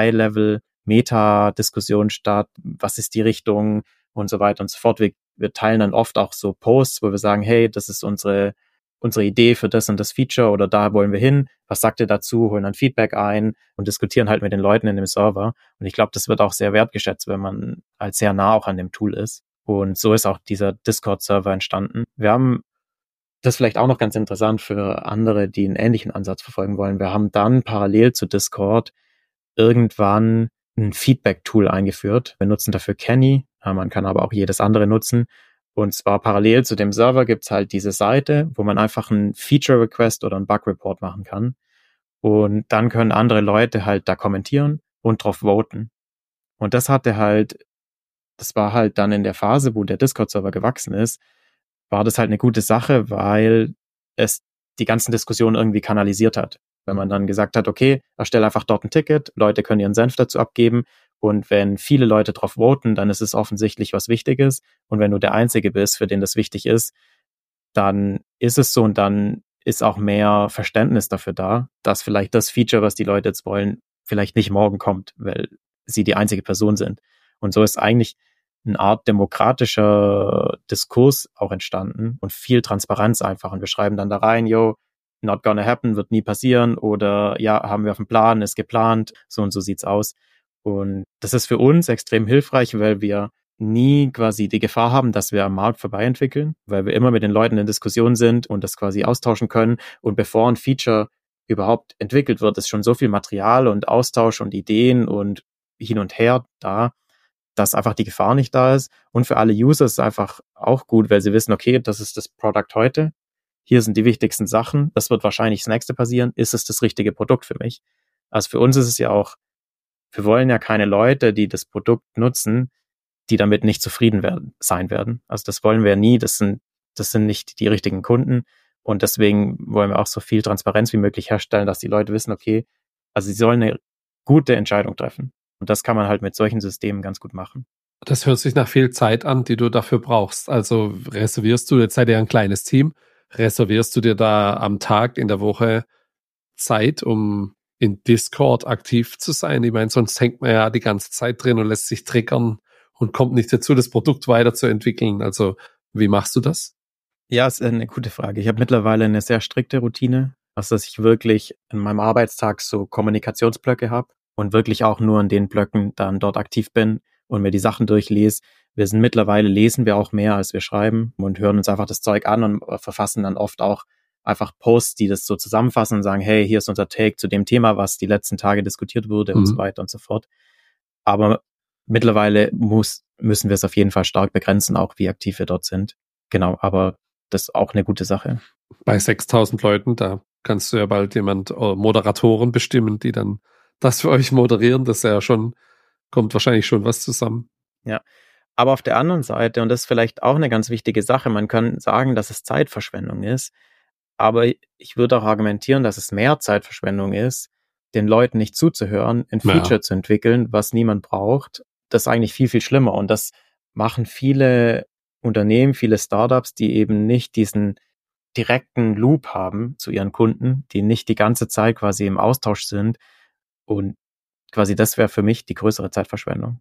High-Level-Meta-Diskussionen statt. Was ist die Richtung und so weiter und so fort. Wir, wir teilen dann oft auch so Posts, wo wir sagen, hey, das ist unsere unsere Idee für das und das Feature oder da wollen wir hin. Was sagt ihr dazu? Holen dann Feedback ein und diskutieren halt mit den Leuten in dem Server. Und ich glaube, das wird auch sehr wertgeschätzt, wenn man halt sehr nah auch an dem Tool ist. Und so ist auch dieser Discord-Server entstanden. Wir haben, das ist vielleicht auch noch ganz interessant für andere, die einen ähnlichen Ansatz verfolgen wollen. Wir haben dann parallel zu Discord irgendwann ein Feedback-Tool eingeführt. Wir nutzen dafür Kenny. Man kann aber auch jedes andere nutzen. Und zwar parallel zu dem Server gibt's halt diese Seite, wo man einfach einen Feature-Request oder einen Bug-Report machen kann. Und dann können andere Leute halt da kommentieren und drauf voten. Und das hatte halt, das war halt dann in der Phase, wo der Discord-Server gewachsen ist, war das halt eine gute Sache, weil es die ganzen Diskussionen irgendwie kanalisiert hat. Wenn man dann gesagt hat, okay, erstelle einfach dort ein Ticket, Leute können ihren Senf dazu abgeben und wenn viele Leute drauf voten, dann ist es offensichtlich was Wichtiges und wenn du der Einzige bist, für den das wichtig ist, dann ist es so und dann ist auch mehr Verständnis dafür da, dass vielleicht das Feature, was die Leute jetzt wollen, vielleicht nicht morgen kommt, weil sie die einzige Person sind. Und so ist eigentlich eine Art demokratischer Diskurs auch entstanden und viel Transparenz einfach. Und wir schreiben dann da rein, yo, not gonna happen, wird nie passieren oder ja, haben wir auf dem Plan, ist geplant, so und so sieht's aus. Und das ist für uns extrem hilfreich, weil wir nie quasi die Gefahr haben, dass wir am Markt vorbei entwickeln, weil wir immer mit den Leuten in Diskussion sind und das quasi austauschen können. Und bevor ein Feature überhaupt entwickelt wird, ist schon so viel Material und Austausch und Ideen und hin und her da, dass einfach die Gefahr nicht da ist. Und für alle User ist es einfach auch gut, weil sie wissen, okay, das ist das Product heute. Hier sind die wichtigsten Sachen. Das wird wahrscheinlich das nächste passieren. Ist es das richtige Produkt für mich? Also für uns ist es ja auch, wir wollen ja keine Leute, die das Produkt nutzen, die damit nicht zufrieden werden, sein werden. Also das wollen wir nie. Das sind, das sind nicht die richtigen Kunden. Und deswegen wollen wir auch so viel Transparenz wie möglich herstellen, dass die Leute wissen, okay, also sie sollen eine gute Entscheidung treffen. Und das kann man halt mit solchen Systemen ganz gut machen.
Das hört sich nach viel Zeit an, die du dafür brauchst. Also reservierst du, jetzt seid ihr ein kleines Team, reservierst du dir da am Tag, in der Woche Zeit, um in Discord aktiv zu sein? Ich meine, sonst hängt man ja die ganze Zeit drin und lässt sich triggern und kommt nicht dazu, das Produkt weiterzuentwickeln. Also, wie machst du das?
Ja, ist eine gute Frage. Ich habe mittlerweile eine sehr strikte Routine, also dass ich wirklich in meinem Arbeitstag so Kommunikationsblöcke habe und wirklich auch nur in den Blöcken dann dort aktiv bin und mir die Sachen durchlese. Wir sind mittlerweile, lesen wir auch mehr, als wir schreiben und hören uns einfach das Zeug an und verfassen dann oft auch einfach Posts, die das so zusammenfassen und sagen, hey, hier ist unser Take zu dem Thema, was die letzten Tage diskutiert wurde, mhm. und so weiter und so fort. Aber mittlerweile muss, müssen wir es auf jeden Fall stark begrenzen, auch wie aktiv wir dort sind. Genau, aber das ist auch eine gute Sache.
Bei sechstausend Leuten, da kannst du ja bald jemand, oder Moderatoren bestimmen, die dann das für euch moderieren. Das ist ja schon, kommt wahrscheinlich schon was zusammen.
Ja, aber auf der anderen Seite, und das ist vielleicht auch eine ganz wichtige Sache, man kann sagen, dass es Zeitverschwendung ist, aber ich würde auch argumentieren, dass es mehr Zeitverschwendung ist, den Leuten nicht zuzuhören, ein Feature ja. zu entwickeln, was niemand braucht. Das ist eigentlich viel, viel schlimmer. Und das machen viele Unternehmen, viele Startups, die eben nicht diesen direkten Loop haben zu ihren Kunden, die nicht die ganze Zeit quasi im Austausch sind. Und quasi das wäre für mich die größere Zeitverschwendung.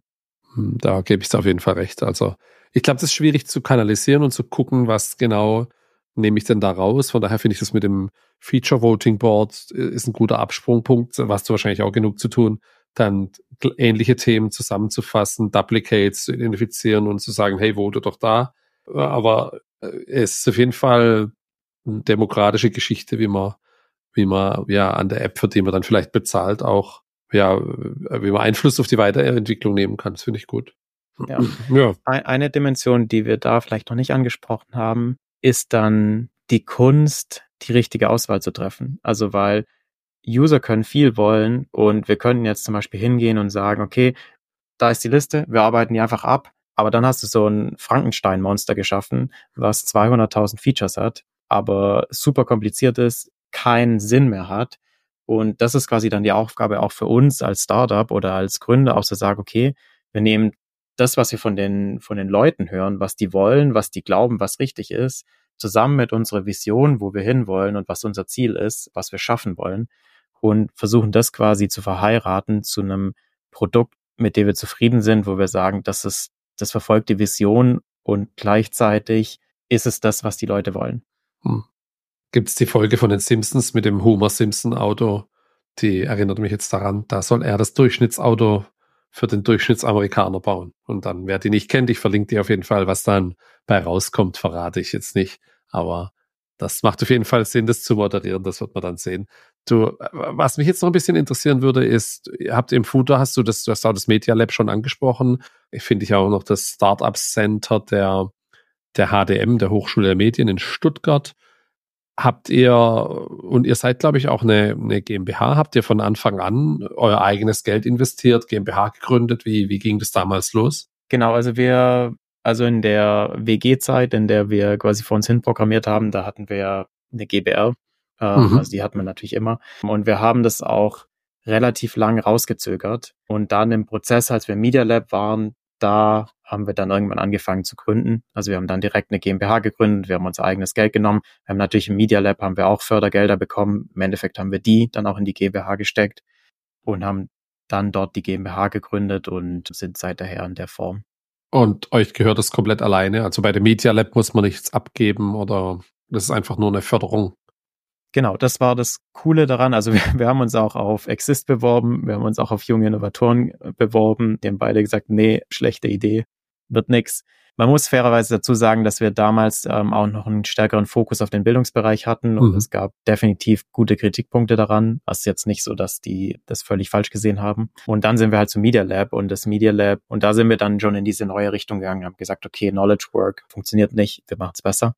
Da gebe ich dir auf jeden Fall recht. Also ich glaube, das ist schwierig zu kanalisieren und zu gucken, was genau nehme ich denn da raus. Von daher finde ich das mit dem Feature Voting Board ist ein guter Absprungpunkt, was du wahrscheinlich auch genug zu tun, dann ähnliche Themen zusammenzufassen, Duplicates zu identifizieren und zu sagen, hey, vote doch da. Aber es ist auf jeden Fall eine demokratische Geschichte, wie man, wie man ja an der App, für die man dann vielleicht bezahlt, auch ja, wie man Einfluss auf die Weiterentwicklung nehmen kann. Das finde ich gut.
Ja. ja. Eine Dimension, die wir da vielleicht noch nicht angesprochen haben, ist dann die Kunst, die richtige Auswahl zu treffen. Also weil User können viel wollen und wir können jetzt zum Beispiel hingehen und sagen, okay, da ist die Liste, wir arbeiten die einfach ab, aber dann hast du so ein Frankenstein-Monster geschaffen, was zweihunderttausend Features hat, aber super kompliziert ist, keinen Sinn mehr hat. Und das ist quasi dann die Aufgabe auch für uns als Startup oder als Gründer, auch zu sagen, okay, wir nehmen das, was wir von den, von den Leuten hören, was die wollen, was die glauben, was richtig ist, zusammen mit unserer Vision, wo wir hinwollen und was unser Ziel ist, was wir schaffen wollen und versuchen das quasi zu verheiraten zu einem Produkt, mit dem wir zufrieden sind, wo wir sagen, das ist, das verfolgt die Vision und gleichzeitig ist es das, was die Leute wollen.
Hm. Gibt es die Folge von den Simpsons mit dem Homer Simpson Auto, die erinnert mich jetzt daran, da soll er das Durchschnittsauto für den Durchschnittsamerikaner bauen. Und dann, wer die nicht kennt, ich verlinke die auf jeden Fall, was dann bei rauskommt, verrate ich jetzt nicht. Aber das macht auf jeden Fall Sinn, das zu moderieren, das wird man dann sehen. Du, was mich jetzt noch ein bisschen interessieren würde, ist, ihr habt im Footer, hast du das, du hast auch das Media Lab schon angesprochen. Ich finde ich auch noch das Startup Center der, der H D M, der Hochschule der Medien in Stuttgart. Habt ihr, und ihr seid, glaube ich, auch eine, eine GmbH, habt ihr von Anfang an euer eigenes Geld investiert, GmbH gegründet? Wie, wie ging das damals los?
Genau, also wir, also in der W G-Zeit, in der wir quasi vor uns hin programmiert haben, da hatten wir eine GbR, ähm, mhm. also die hat man natürlich immer. Und wir haben das auch relativ lang rausgezögert. Und dann im Prozess, als wir im Media Lab waren, da haben wir dann irgendwann angefangen zu gründen. Also wir haben dann direkt eine GmbH gegründet, wir haben unser eigenes Geld genommen. Wir haben natürlich im Media Lab haben wir auch Fördergelder bekommen. Im Endeffekt haben wir die dann auch in die GmbH gesteckt und haben dann dort die GmbH gegründet und sind seit daher in der Form.
Und euch gehört das komplett alleine? Also bei dem Media Lab muss man nichts abgeben oder das ist einfach nur eine Förderung?
Genau, das war das Coole daran. Also wir, wir haben uns auch auf Exist beworben, wir haben uns auch auf junge Innovatoren beworben. Die haben beide gesagt, nee, schlechte Idee, wird nix. Man muss fairerweise dazu sagen, dass wir damals ähm, auch noch einen stärkeren Fokus auf den Bildungsbereich hatten und mhm. es gab definitiv gute Kritikpunkte daran. Es ist jetzt nicht so, dass die das völlig falsch gesehen haben. Und dann sind wir halt zum Media Lab und das Media Lab und da sind wir dann schon in diese neue Richtung gegangen, haben gesagt, okay, Knowledge Work funktioniert nicht, wir machen es besser.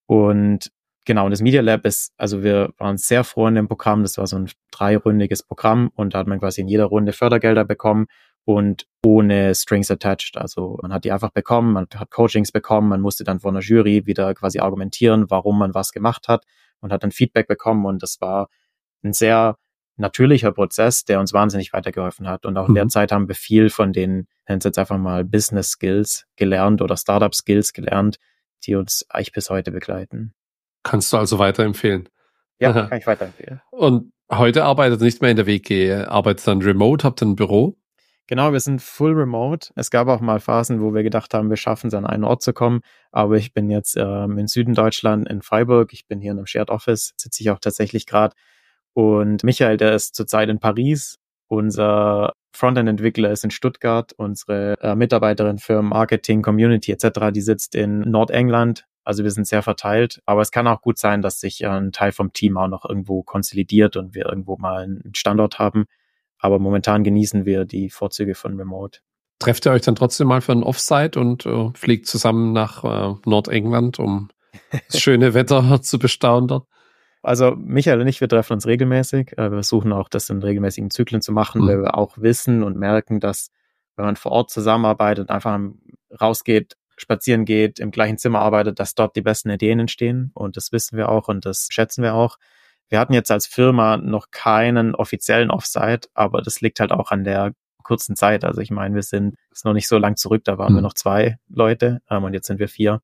Und genau, und das Media Lab ist, also wir waren sehr froh in dem Programm, das war so ein dreirundiges Programm und da hat man quasi in jeder Runde Fördergelder bekommen und ohne Strings attached, also man hat die einfach bekommen, man hat Coachings bekommen, man musste dann vor einer Jury wieder quasi argumentieren, warum man was gemacht hat und hat dann Feedback bekommen und das war ein sehr natürlicher Prozess, der uns wahnsinnig weitergeholfen hat und auch in mhm. der Zeit haben wir viel von den, nennen Sie jetzt einfach mal Business Skills gelernt oder Startup Skills gelernt, die uns eigentlich bis heute begleiten.
Kannst du also weiterempfehlen?
Ja, kann ich weiterempfehlen.
Und Heute arbeitet nicht mehr in der W G, arbeitet dann remote, habt ihr ein Büro?
Genau, wir sind full remote. Es gab auch mal Phasen, wo wir gedacht haben, wir schaffen es, an einen Ort zu kommen. Aber ich bin jetzt ähm, im Süden Deutschland, in Freiburg. Ich bin hier in einem Shared Office, sitze ich auch tatsächlich gerade. Und Michael, der ist zurzeit in Paris. Unser Frontend-Entwickler ist in Stuttgart. Unsere äh, Mitarbeiterin für Marketing, Community et cetera, die sitzt in Nordengland. Also wir sind sehr verteilt. Aber es kann auch gut sein, dass sich äh, ein Teil vom Team auch noch irgendwo konsolidiert und wir irgendwo mal einen Standort haben. Aber momentan genießen wir die Vorzüge von Remote.
Trefft ihr euch dann trotzdem mal für ein Offsite und äh, fliegt zusammen nach äh, Nordengland, um das schöne Wetter zu bestaunen dort?
Also Michael und ich, wir treffen uns regelmäßig. Wir versuchen auch, das in regelmäßigen Zyklen zu machen, mhm. weil wir auch wissen und merken, dass wenn man vor Ort zusammenarbeitet, einfach rausgeht, spazieren geht, im gleichen Zimmer arbeitet, dass dort die besten Ideen entstehen. Und das wissen wir auch und das schätzen wir auch. Wir hatten jetzt als Firma noch keinen offiziellen Offsite, aber das liegt halt auch an der kurzen Zeit. Also ich meine, wir sind ist noch nicht so lang zurück, da waren mhm. wir noch zwei Leute ähm, und jetzt sind wir vier.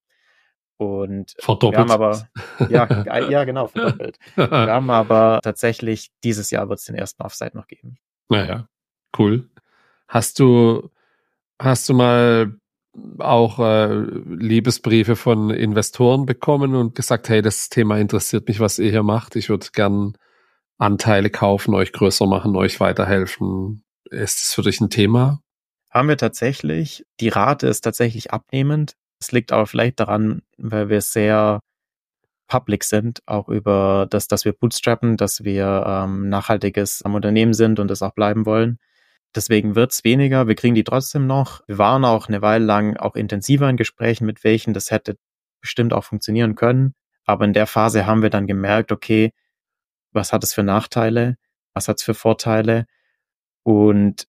Und
verdoppelt.
Wir haben aber, ja, ja genau, verdoppelt. Wir haben aber tatsächlich, dieses Jahr wird es den ersten Offsite noch geben.
Naja, cool. Hast du, hast du mal auch äh, Liebesbriefe von Investoren bekommen und gesagt, hey, das Thema interessiert mich, was ihr hier macht. Ich würde gern Anteile kaufen, euch größer machen, euch weiterhelfen. Ist das für dich ein Thema?
Haben wir tatsächlich. Die Rate ist tatsächlich abnehmend. Es liegt aber vielleicht daran, weil wir sehr public sind, auch über das, dass wir bootstrappen, dass wir ähm, nachhaltiges am Unternehmen sind und das auch bleiben wollen. Deswegen wird's weniger. Wir kriegen die trotzdem noch. Wir waren auch eine Weile lang auch intensiver in Gesprächen mit welchen. Das hätte bestimmt auch funktionieren können. Aber in der Phase haben wir dann gemerkt, okay, was hat es für Nachteile? Was hat es für Vorteile? Und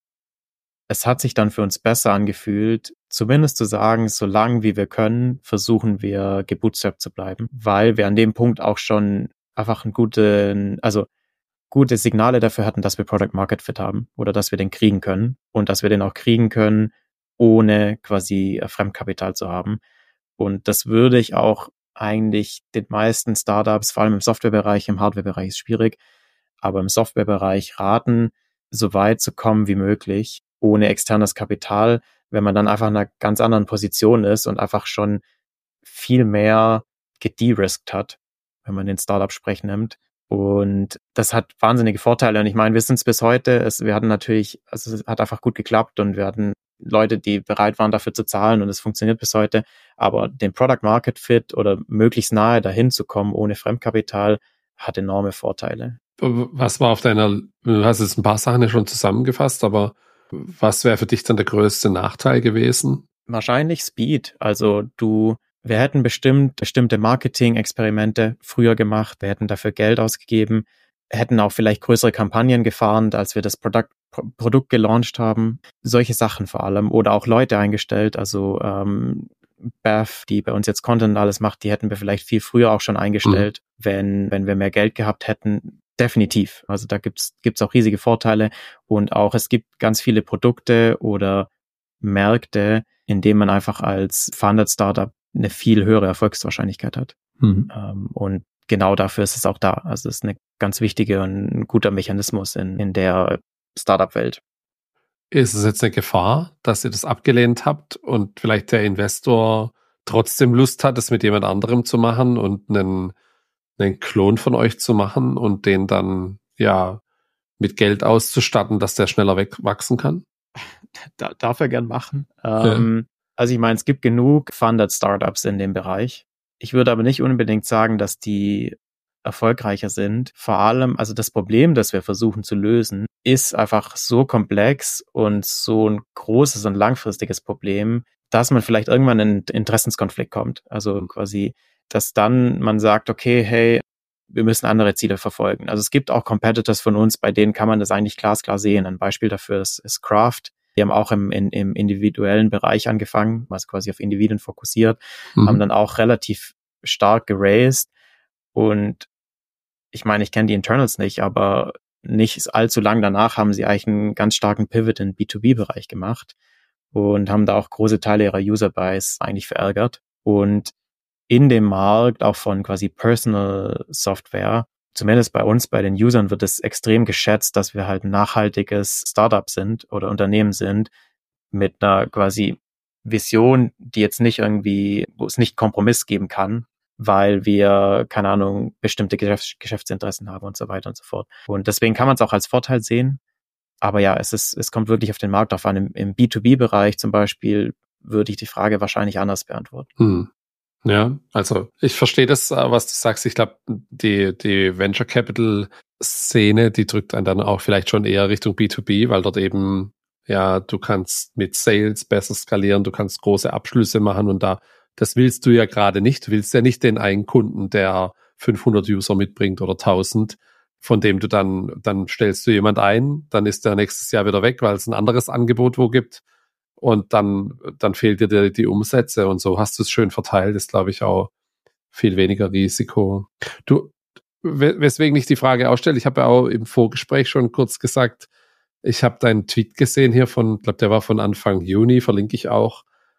es hat sich dann für uns besser angefühlt, zumindest zu sagen, so lange wie wir können, versuchen wir gebootstrapped zu bleiben, weil wir an dem Punkt auch schon einfach einen guten, also gute Signale dafür hatten, dass wir Product Market Fit haben oder dass wir den kriegen können und dass wir den auch kriegen können, ohne quasi Fremdkapital zu haben. Und das würde ich auch eigentlich den meisten Startups, vor allem im Softwarebereich, im Hardwarebereich ist schwierig, aber im Softwarebereich raten, so weit zu kommen wie möglich, ohne externes Kapital, wenn man dann einfach in einer ganz anderen Position ist und einfach schon viel mehr gederisked hat, wenn man den Startup-Sprech nimmt. Und das hat wahnsinnige Vorteile. Und ich meine, wir sind es bis heute. Es, wir hatten natürlich, also es hat einfach gut geklappt und wir hatten Leute, die bereit waren, dafür zu zahlen und es funktioniert bis heute. Aber den Product Market Fit oder möglichst nahe dahin zu kommen ohne Fremdkapital hat enorme Vorteile.
Was war auf deiner, du hast jetzt ein paar Sachen ja schon zusammengefasst, aber was wäre für dich dann der größte Nachteil gewesen?
Wahrscheinlich Speed. Also du, wir hätten bestimmt bestimmte Marketing-Experimente früher gemacht, wir hätten dafür Geld ausgegeben, hätten auch vielleicht größere Kampagnen gefahren, als wir das Produkt, Produkt gelauncht haben. Solche Sachen vor allem. Oder auch Leute eingestellt, also ähm, Beth, die bei uns jetzt Content und alles macht, die hätten wir vielleicht viel früher auch schon eingestellt, mhm. wenn wenn wir mehr Geld gehabt hätten. Definitiv. Also da gibt's gibt's auch riesige Vorteile und auch es gibt ganz viele Produkte oder Märkte, in denen man einfach als Founded Startup eine viel höhere Erfolgswahrscheinlichkeit hat. Mhm. Ähm, und genau dafür ist es auch da. Also es ist eine ganz wichtige und ein guter Mechanismus in in der Startup-Welt.
Ist es jetzt eine Gefahr, dass ihr das abgelehnt habt und vielleicht der Investor trotzdem Lust hat, es mit jemand anderem zu machen und einen einen Klon von euch zu machen und den dann ja mit Geld auszustatten, dass der schneller wachsen kann?
Da, darf er gern machen. Ähm, ja. Also ich meine, es gibt genug Funded Startups in dem Bereich. Ich würde aber nicht unbedingt sagen, dass die erfolgreicher sind. Vor allem, also das Problem, das wir versuchen zu lösen, ist einfach so komplex und so ein großes und langfristiges Problem, dass man vielleicht irgendwann in einen Interessenskonflikt kommt. Also quasi, dass dann man sagt, okay, hey, wir müssen andere Ziele verfolgen. Also es gibt auch Competitors von uns, bei denen kann man das eigentlich glasklar sehen. Ein Beispiel dafür ist, ist Craft. Die haben auch im, in, im individuellen Bereich angefangen, was quasi auf Individuen fokussiert, mhm. haben dann auch relativ stark geraced. Und ich meine, ich kenne die Internals nicht, aber nicht allzu lang danach haben sie eigentlich einen ganz starken Pivot in B zwei B-Bereich gemacht und haben da auch große Teile ihrer User-Base eigentlich verärgert. Und in dem Markt auch von quasi Personal Software zumindest bei uns, bei den Usern wird es extrem geschätzt, dass wir halt ein nachhaltiges Startup sind oder Unternehmen sind mit einer quasi Vision, die jetzt nicht irgendwie, wo es nicht Kompromiss geben kann, weil wir, keine Ahnung, bestimmte Geschäfts- Geschäftsinteressen haben und so weiter und so fort. Und deswegen kann man es auch als Vorteil sehen. Aber ja, es ist, es kommt wirklich auf den Markt auf an. Im, im B zwei B-Bereich zum Beispiel würde ich die Frage wahrscheinlich anders beantworten.
Hm. Ja, also ich verstehe das, was du sagst. Ich glaube, die, die Venture Capital Szene, die drückt einen dann auch vielleicht schon eher Richtung B zwei B, weil dort eben, ja, du kannst mit Sales besser skalieren, du kannst große Abschlüsse machen und da, das willst du ja gerade nicht. Du willst ja nicht den einen Kunden, der fünfhundert User mitbringt oder tausend, von dem du dann, dann stellst du jemand ein, dann ist der nächstes Jahr wieder weg, weil es ein anderes Angebot wo gibt. Und dann, dann fehlt dir die, die Umsätze und so hast du es schön verteilt, ist, glaube ich, auch viel weniger Risiko. Du, weswegen ich die Frage ausstelle, ich habe ja auch im Vorgespräch schon kurz gesagt, ich habe deinen Tweet gesehen hier von, ich glaube, der war von Anfang Juni, verlinke ich auch.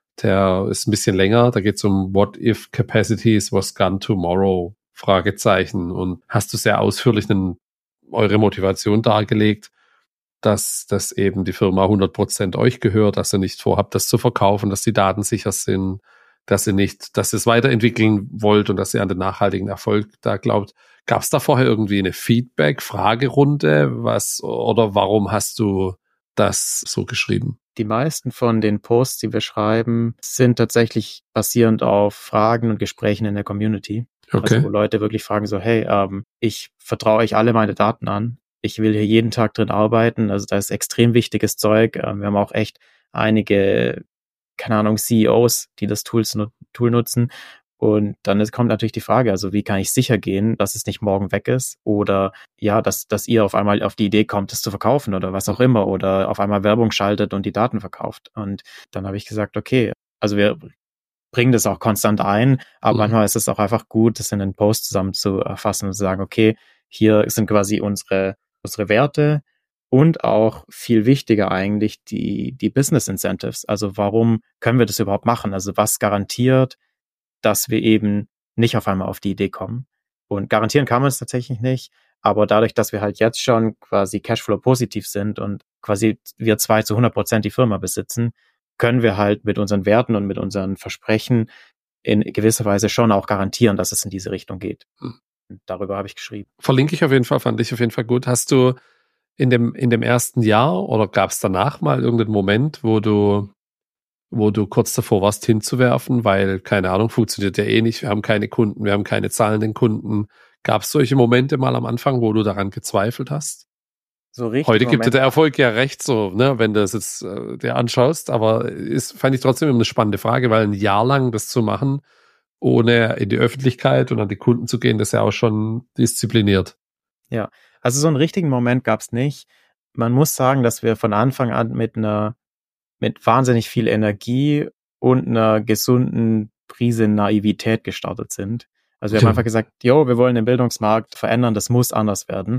Der ist ein bisschen länger, da geht es um What if capacities was gone tomorrow? Fragezeichen. Und hast du sehr ausführlich einen, eure Motivation dargelegt, dass, dass eben die Firma hundert Prozent euch gehört, dass ihr nicht vorhabt, das zu verkaufen, dass die Daten sicher sind, dass ihr nicht, dass ihr es weiterentwickeln wollt und dass ihr an den nachhaltigen Erfolg da glaubt. Gab es da vorher irgendwie eine Feedback-Fragerunde? Was, oder warum hast du das so geschrieben?
Die meisten von den Posts, die wir schreiben, sind tatsächlich basierend auf Fragen und Gesprächen in der Community.
Okay.
Also wo Leute wirklich fragen so, hey, ähm, ich vertraue euch alle meine Daten an. Ich will hier jeden Tag drin arbeiten. Also da ist extrem wichtiges Zeug. Ähm, wir haben auch echt einige, keine Ahnung, C E Os, die das Tools, Tool nutzen. Und dann ist, kommt natürlich die Frage, also wie kann ich sicher gehen, dass es nicht morgen weg ist oder ja, dass, dass ihr auf einmal auf die Idee kommt, es zu verkaufen oder was auch immer oder auf einmal Werbung schaltet und die Daten verkauft. Und dann habe ich gesagt, okay, also wir bringen das auch konstant ein, aber mhm. manchmal ist es auch einfach gut, das in einen Post zusammen zu erfassen und zu sagen, okay, hier sind quasi unsere, unsere Werte und auch viel wichtiger eigentlich die, die Business Incentives. Also warum können wir das überhaupt machen? Also was garantiert, dass wir eben nicht auf einmal auf die Idee kommen. Und garantieren kann man es tatsächlich nicht, aber dadurch, dass wir halt jetzt schon quasi Cashflow positiv sind und quasi wir zwei zu hundert Prozent die Firma besitzen, können wir halt mit unseren Werten und mit unseren Versprechen in gewisser Weise schon auch garantieren, dass es in diese Richtung geht. Hm. Und darüber habe ich geschrieben.
Verlinke ich auf jeden Fall, fand ich auf jeden Fall gut. Hast du in dem, in dem ersten Jahr oder gab es danach mal irgendeinen Moment, wo du wo du kurz davor warst hinzuwerfen, weil, keine Ahnung, funktioniert ja eh nicht, wir haben keine Kunden, wir haben keine zahlenden Kunden. Gab es solche Momente mal am Anfang, wo du daran gezweifelt hast?
So richtig.
Heute gibt dir der Erfolg ja recht, so, ne, wenn du es jetzt äh, dir anschaust, aber ist, fand ich trotzdem eine spannende Frage, weil ein Jahr lang das zu machen, ohne in die Öffentlichkeit und an die Kunden zu gehen, das ist ja auch schon diszipliniert.
Ja, also so einen richtigen Moment gab es nicht. Man muss sagen, dass wir von Anfang an mit einer mit wahnsinnig viel Energie und einer gesunden Prise Naivität gestartet sind. Also wir haben ja. einfach gesagt, jo, wir wollen den Bildungsmarkt verändern, das muss anders werden.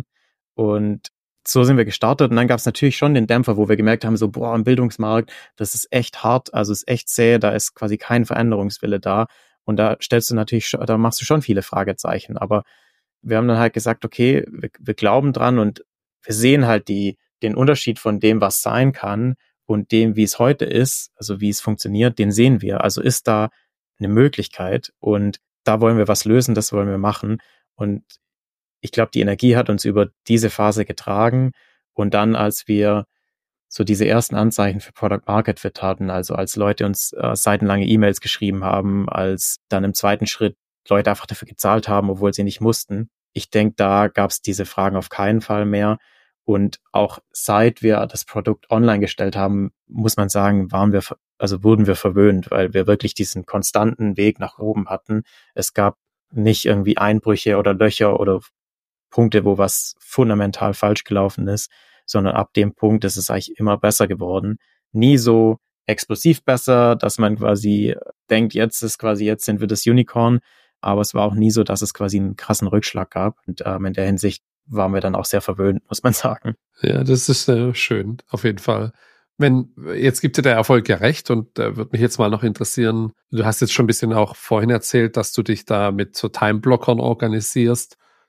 Und so sind wir gestartet. Und dann gab es natürlich schon den Dämpfer, wo wir gemerkt haben, so, boah, im Bildungsmarkt, das ist echt hart, also ist echt zäh, da ist quasi kein Veränderungswille da. Und da stellst du natürlich, da machst du schon viele Fragezeichen. Aber wir haben dann halt gesagt, okay, wir, wir glauben dran und wir sehen halt die, den Unterschied von dem, was sein kann, und dem, wie es heute ist, also wie es funktioniert, den sehen wir. Also ist da eine Möglichkeit und da wollen wir was lösen, das wollen wir machen. Und ich glaube, die Energie hat uns über diese Phase getragen. Und dann, als wir so diese ersten Anzeichen für Product Market Fit hatten, also als Leute uns äh, seitenlange E-Mails geschrieben haben, als dann im zweiten Schritt Leute einfach dafür gezahlt haben, obwohl sie nicht mussten. Ich denke, da gab es diese Fragen auf keinen Fall mehr. Und auch seit wir das Produkt online gestellt haben, muss man sagen, waren wir, also wurden wir verwöhnt, weil wir wirklich diesen konstanten Weg nach oben hatten. Es gab nicht irgendwie Einbrüche oder Löcher oder Punkte, wo was fundamental falsch gelaufen ist, sondern ab dem Punkt ist es eigentlich immer besser geworden. Nie so explosiv besser, dass man quasi denkt, jetzt ist quasi, jetzt sind wir das Unicorn, aber es war auch nie so, dass es quasi einen krassen Rückschlag gab. Und ähm, in der Hinsicht waren wir dann auch sehr verwöhnt, muss man sagen.
Ja, das ist äh, schön, auf jeden Fall. Wenn, jetzt gibt dir der Erfolg ja recht und äh, würde mich jetzt mal noch interessieren, du hast jetzt schon ein bisschen auch vorhin erzählt, dass du dich da mit so Timeblockern organisierst.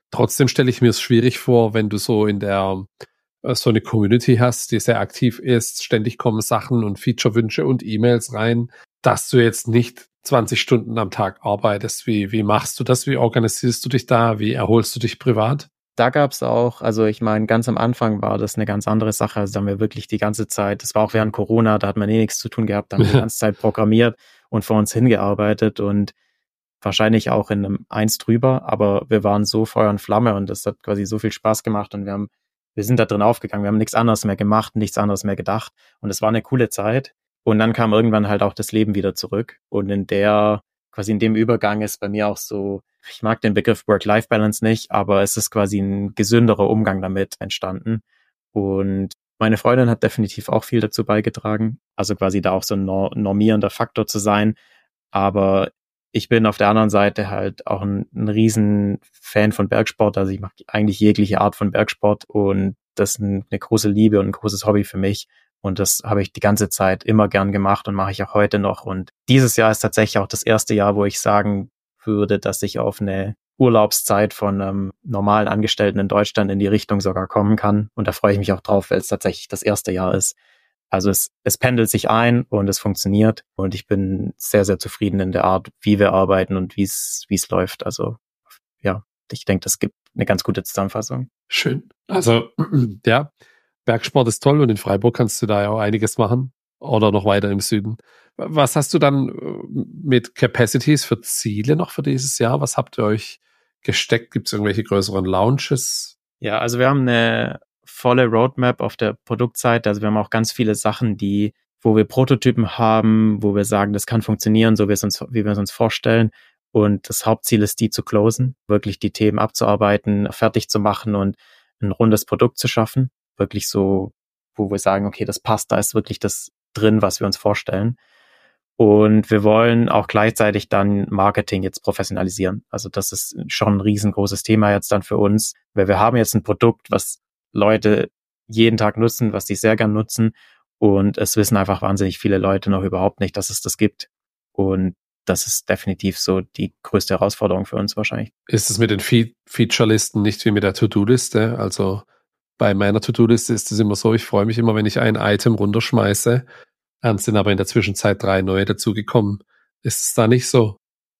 Trotzdem stelle ich mir es schwierig vor, wenn du so in der so eine Community hast, die sehr aktiv ist, ständig kommen Sachen und Feature-Wünsche und E-Mails rein, dass du jetzt nicht zwanzig Stunden am Tag arbeitest. Wie, wie machst du das? Wie organisierst du dich da? Wie erholst du dich privat?
Da gab's auch, also ich meine, ganz am Anfang war das eine ganz andere Sache. Also da haben wir wirklich die ganze Zeit, das war auch während Corona, da hat man eh nichts zu tun gehabt, da haben wir die ganze Zeit programmiert und vor uns hingearbeitet und wahrscheinlich auch in einem Eins drüber, aber wir waren so Feuer und Flamme und das hat quasi so viel Spaß gemacht und wir haben Wir sind da drin aufgegangen, wir haben nichts anderes mehr gemacht, nichts anderes mehr gedacht und es war eine coole Zeit. Und dann kam irgendwann halt auch das Leben wieder zurück und in der, quasi in dem Übergang ist bei mir auch so, ich mag den Begriff Work-Life-Balance nicht, aber es ist quasi ein gesünderer Umgang damit entstanden und meine Freundin hat definitiv auch viel dazu beigetragen, also quasi da auch so ein normierender Faktor zu sein, aber ich bin auf der anderen Seite halt auch ein, ein riesen Fan von Bergsport. Also ich mache eigentlich jegliche Art von Bergsport und das ist ein, eine große Liebe und ein großes Hobby für mich. Und das habe ich die ganze Zeit immer gern gemacht und mache ich auch heute noch. Und dieses Jahr ist tatsächlich auch das erste Jahr, wo ich sagen würde, dass ich auf eine Urlaubszeit von einem normalen Angestellten in Deutschland in die Richtung sogar kommen kann. Und da freue ich mich auch drauf, weil es tatsächlich das erste Jahr ist. Also es, es pendelt sich ein und es funktioniert und ich bin sehr, sehr zufrieden in der Art, wie wir arbeiten und wie es wie es läuft. Also ja, ich denke, das gibt eine ganz gute Zusammenfassung.
Schön. Also ja, Bergsport ist toll und in Freiburg kannst du da ja auch einiges machen oder noch weiter im Süden. Was hast du dann mit Capacities für Ziele noch für dieses Jahr? Was habt ihr euch gesteckt? Gibt es irgendwelche größeren Launches?
Ja, also wir haben eine volle Roadmap auf der Produktseite. Also wir haben auch ganz viele Sachen, die, wo wir Prototypen haben, wo wir sagen, das kann funktionieren, so wie wir es uns, wie wir es uns vorstellen. Und das Hauptziel ist, die zu closen, wirklich die Themen abzuarbeiten, fertig zu machen und ein rundes Produkt zu schaffen. Wirklich so, wo wir sagen, okay, das passt, da ist wirklich das drin, was wir uns vorstellen. Und wir wollen auch gleichzeitig dann Marketing jetzt professionalisieren. Also das ist schon ein riesengroßes Thema jetzt dann für uns, weil wir haben jetzt ein Produkt, was Leute jeden Tag nutzen, was die sehr gern nutzen und es wissen einfach wahnsinnig viele Leute noch überhaupt nicht, dass es das gibt und das ist definitiv so die größte Herausforderung für uns wahrscheinlich.
Ist es mit den Fe- Feature-Listen nicht wie mit der To-Do-Liste? Also bei meiner To-Do-Liste ist es immer so, ich freue mich immer, wenn ich ein Item runterschmeiße, dann sind aber in der Zwischenzeit drei neue dazugekommen. Ist es da nicht so?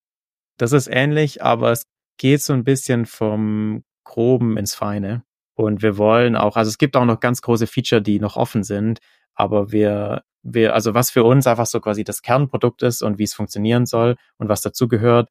Das ist ähnlich, aber es geht so ein bisschen vom Groben ins Feine. Und wir wollen auch, also es gibt auch noch ganz große Feature, die noch offen sind, aber wir, wir, also was für uns einfach so quasi das Kernprodukt ist und wie es funktionieren soll und was dazugehört,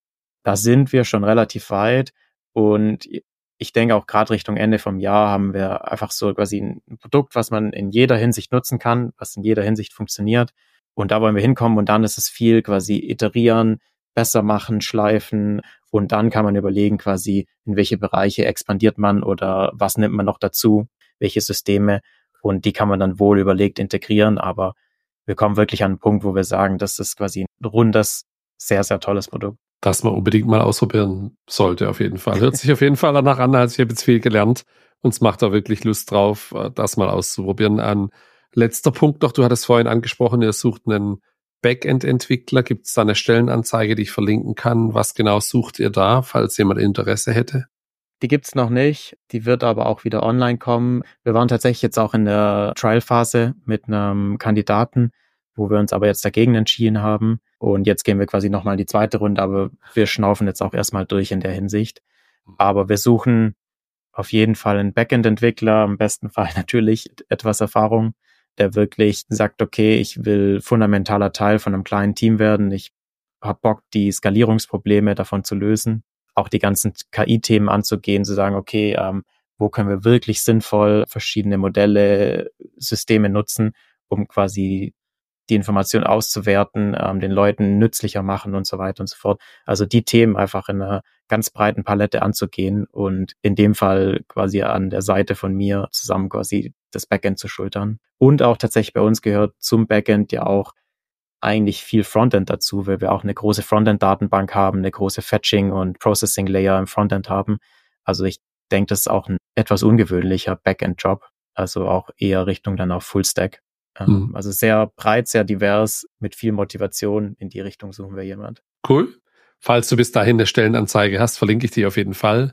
da sind wir schon relativ weit. Und ich denke auch gerade Richtung Ende vom Jahr haben wir einfach so quasi ein Produkt, was man in jeder Hinsicht nutzen kann, was in jeder Hinsicht funktioniert. Und da wollen wir hinkommen und dann ist es viel quasi iterieren, besser machen, schleifen und dann kann man überlegen quasi, in welche Bereiche expandiert man oder was nimmt man noch dazu, welche Systeme und die kann man dann wohl überlegt integrieren, aber wir kommen wirklich an einen Punkt, wo wir sagen, das ist quasi ein rundes, sehr, sehr tolles Produkt.
Das man unbedingt mal ausprobieren sollte auf jeden Fall. Hört sich auf jeden Fall danach an, als ich habe jetzt viel gelernt und es macht da wirklich Lust drauf, das mal auszuprobieren. Ein letzter Punkt noch, du hattest vorhin angesprochen, ihr sucht einen Backend-Entwickler, gibt es da eine Stellenanzeige, die ich verlinken kann? Was genau sucht ihr da, falls jemand Interesse hätte?
Die gibt's noch nicht, die wird aber auch wieder online kommen. Wir waren tatsächlich jetzt auch in der Trial-Phase mit einem Kandidaten, wo wir uns aber jetzt dagegen entschieden haben. Und jetzt gehen wir quasi nochmal in die zweite Runde, aber wir schnaufen jetzt auch erstmal durch in der Hinsicht. Aber wir suchen auf jeden Fall einen Backend-Entwickler, im besten Fall natürlich etwas Erfahrung, der wirklich sagt, okay, ich will fundamentaler Teil von einem kleinen Team werden. Ich habe Bock, die Skalierungsprobleme davon zu lösen, auch die ganzen K I-Themen anzugehen, zu sagen, okay, ähm, wo können wir wirklich sinnvoll verschiedene Modelle, Systeme nutzen, um quasi die Information auszuwerten, ähm, den Leuten nützlicher machen und so weiter und so fort. Also die Themen einfach in einer ganz breiten Palette anzugehen und in dem Fall quasi an der Seite von mir zusammen quasi das Backend zu schultern. Und auch tatsächlich bei uns gehört zum Backend ja auch eigentlich viel Frontend dazu, weil wir auch eine große Frontend-Datenbank haben, eine große Fetching- und Processing-Layer im Frontend haben. Also ich denke, das ist auch ein etwas ungewöhnlicher Backend-Job, also auch eher Richtung dann auf Fullstack. Mhm. Also sehr breit, sehr divers, mit viel Motivation. In die Richtung suchen wir jemand.
Cool. Falls du bis dahin eine Stellenanzeige hast, verlinke ich die auf jeden Fall.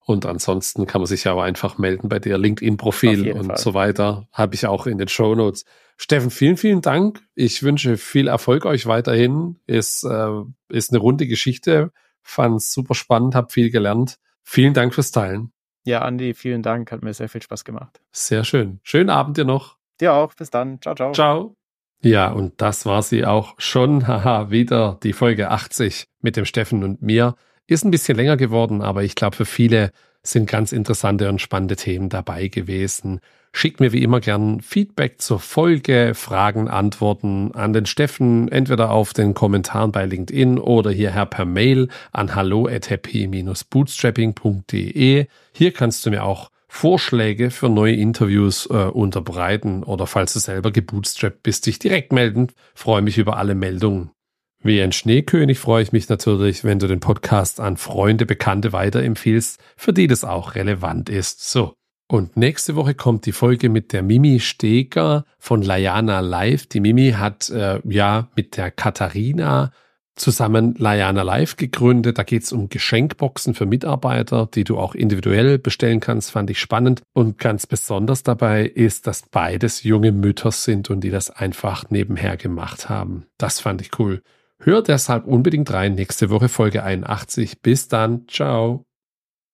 Und ansonsten kann man sich ja auch einfach melden bei dir LinkedIn-Profil und Fall. so weiter. Habe ich auch in den Shownotes. Steffen, vielen, vielen Dank. Ich wünsche viel Erfolg euch weiterhin. Ist, äh, ist eine runde Geschichte. Fand's super spannend, habe viel gelernt. Vielen Dank fürs Teilen.
Ja, Andi, vielen Dank. Hat mir sehr viel Spaß gemacht.
Sehr schön. Schönen Abend dir noch.
Dir auch. Bis dann. Ciao, ciao.
Ciao. Ja, und das war sie auch schon. Haha, wieder die Folge achtzig mit dem Steffen und mir. Ist ein bisschen länger geworden, aber ich glaube, für viele sind ganz interessante und spannende Themen dabei gewesen. Schickt mir wie immer gern Feedback zur Folge, Fragen, Antworten an den Steffen, entweder auf den Kommentaren bei LinkedIn oder hierher per Mail an hallo at happy dash bootstrapping punkt de. Hier kannst du mir auch Vorschläge für neue Interviews äh, unterbreiten oder falls du selber gebootstrapped bist, dich direkt melden. Freue mich über alle Meldungen. Wie ein Schneekönig freue ich mich natürlich, wenn du den Podcast an Freunde, Bekannte weiterempfiehlst, für die das auch relevant ist. So. Und nächste Woche kommt die Folge mit der Mimi Steger von Layana Live. Die Mimi hat äh, ja mit der Katharina zusammen Layana Live gegründet. Da geht es um Geschenkboxen für Mitarbeiter, die du auch individuell bestellen kannst. Fand ich spannend. Und ganz besonders dabei ist, dass beides junge Mütter sind und die das einfach nebenher gemacht haben. Das fand ich cool. Hör deshalb unbedingt rein. Nächste Woche Folge einundachtzig. Bis dann. Ciao.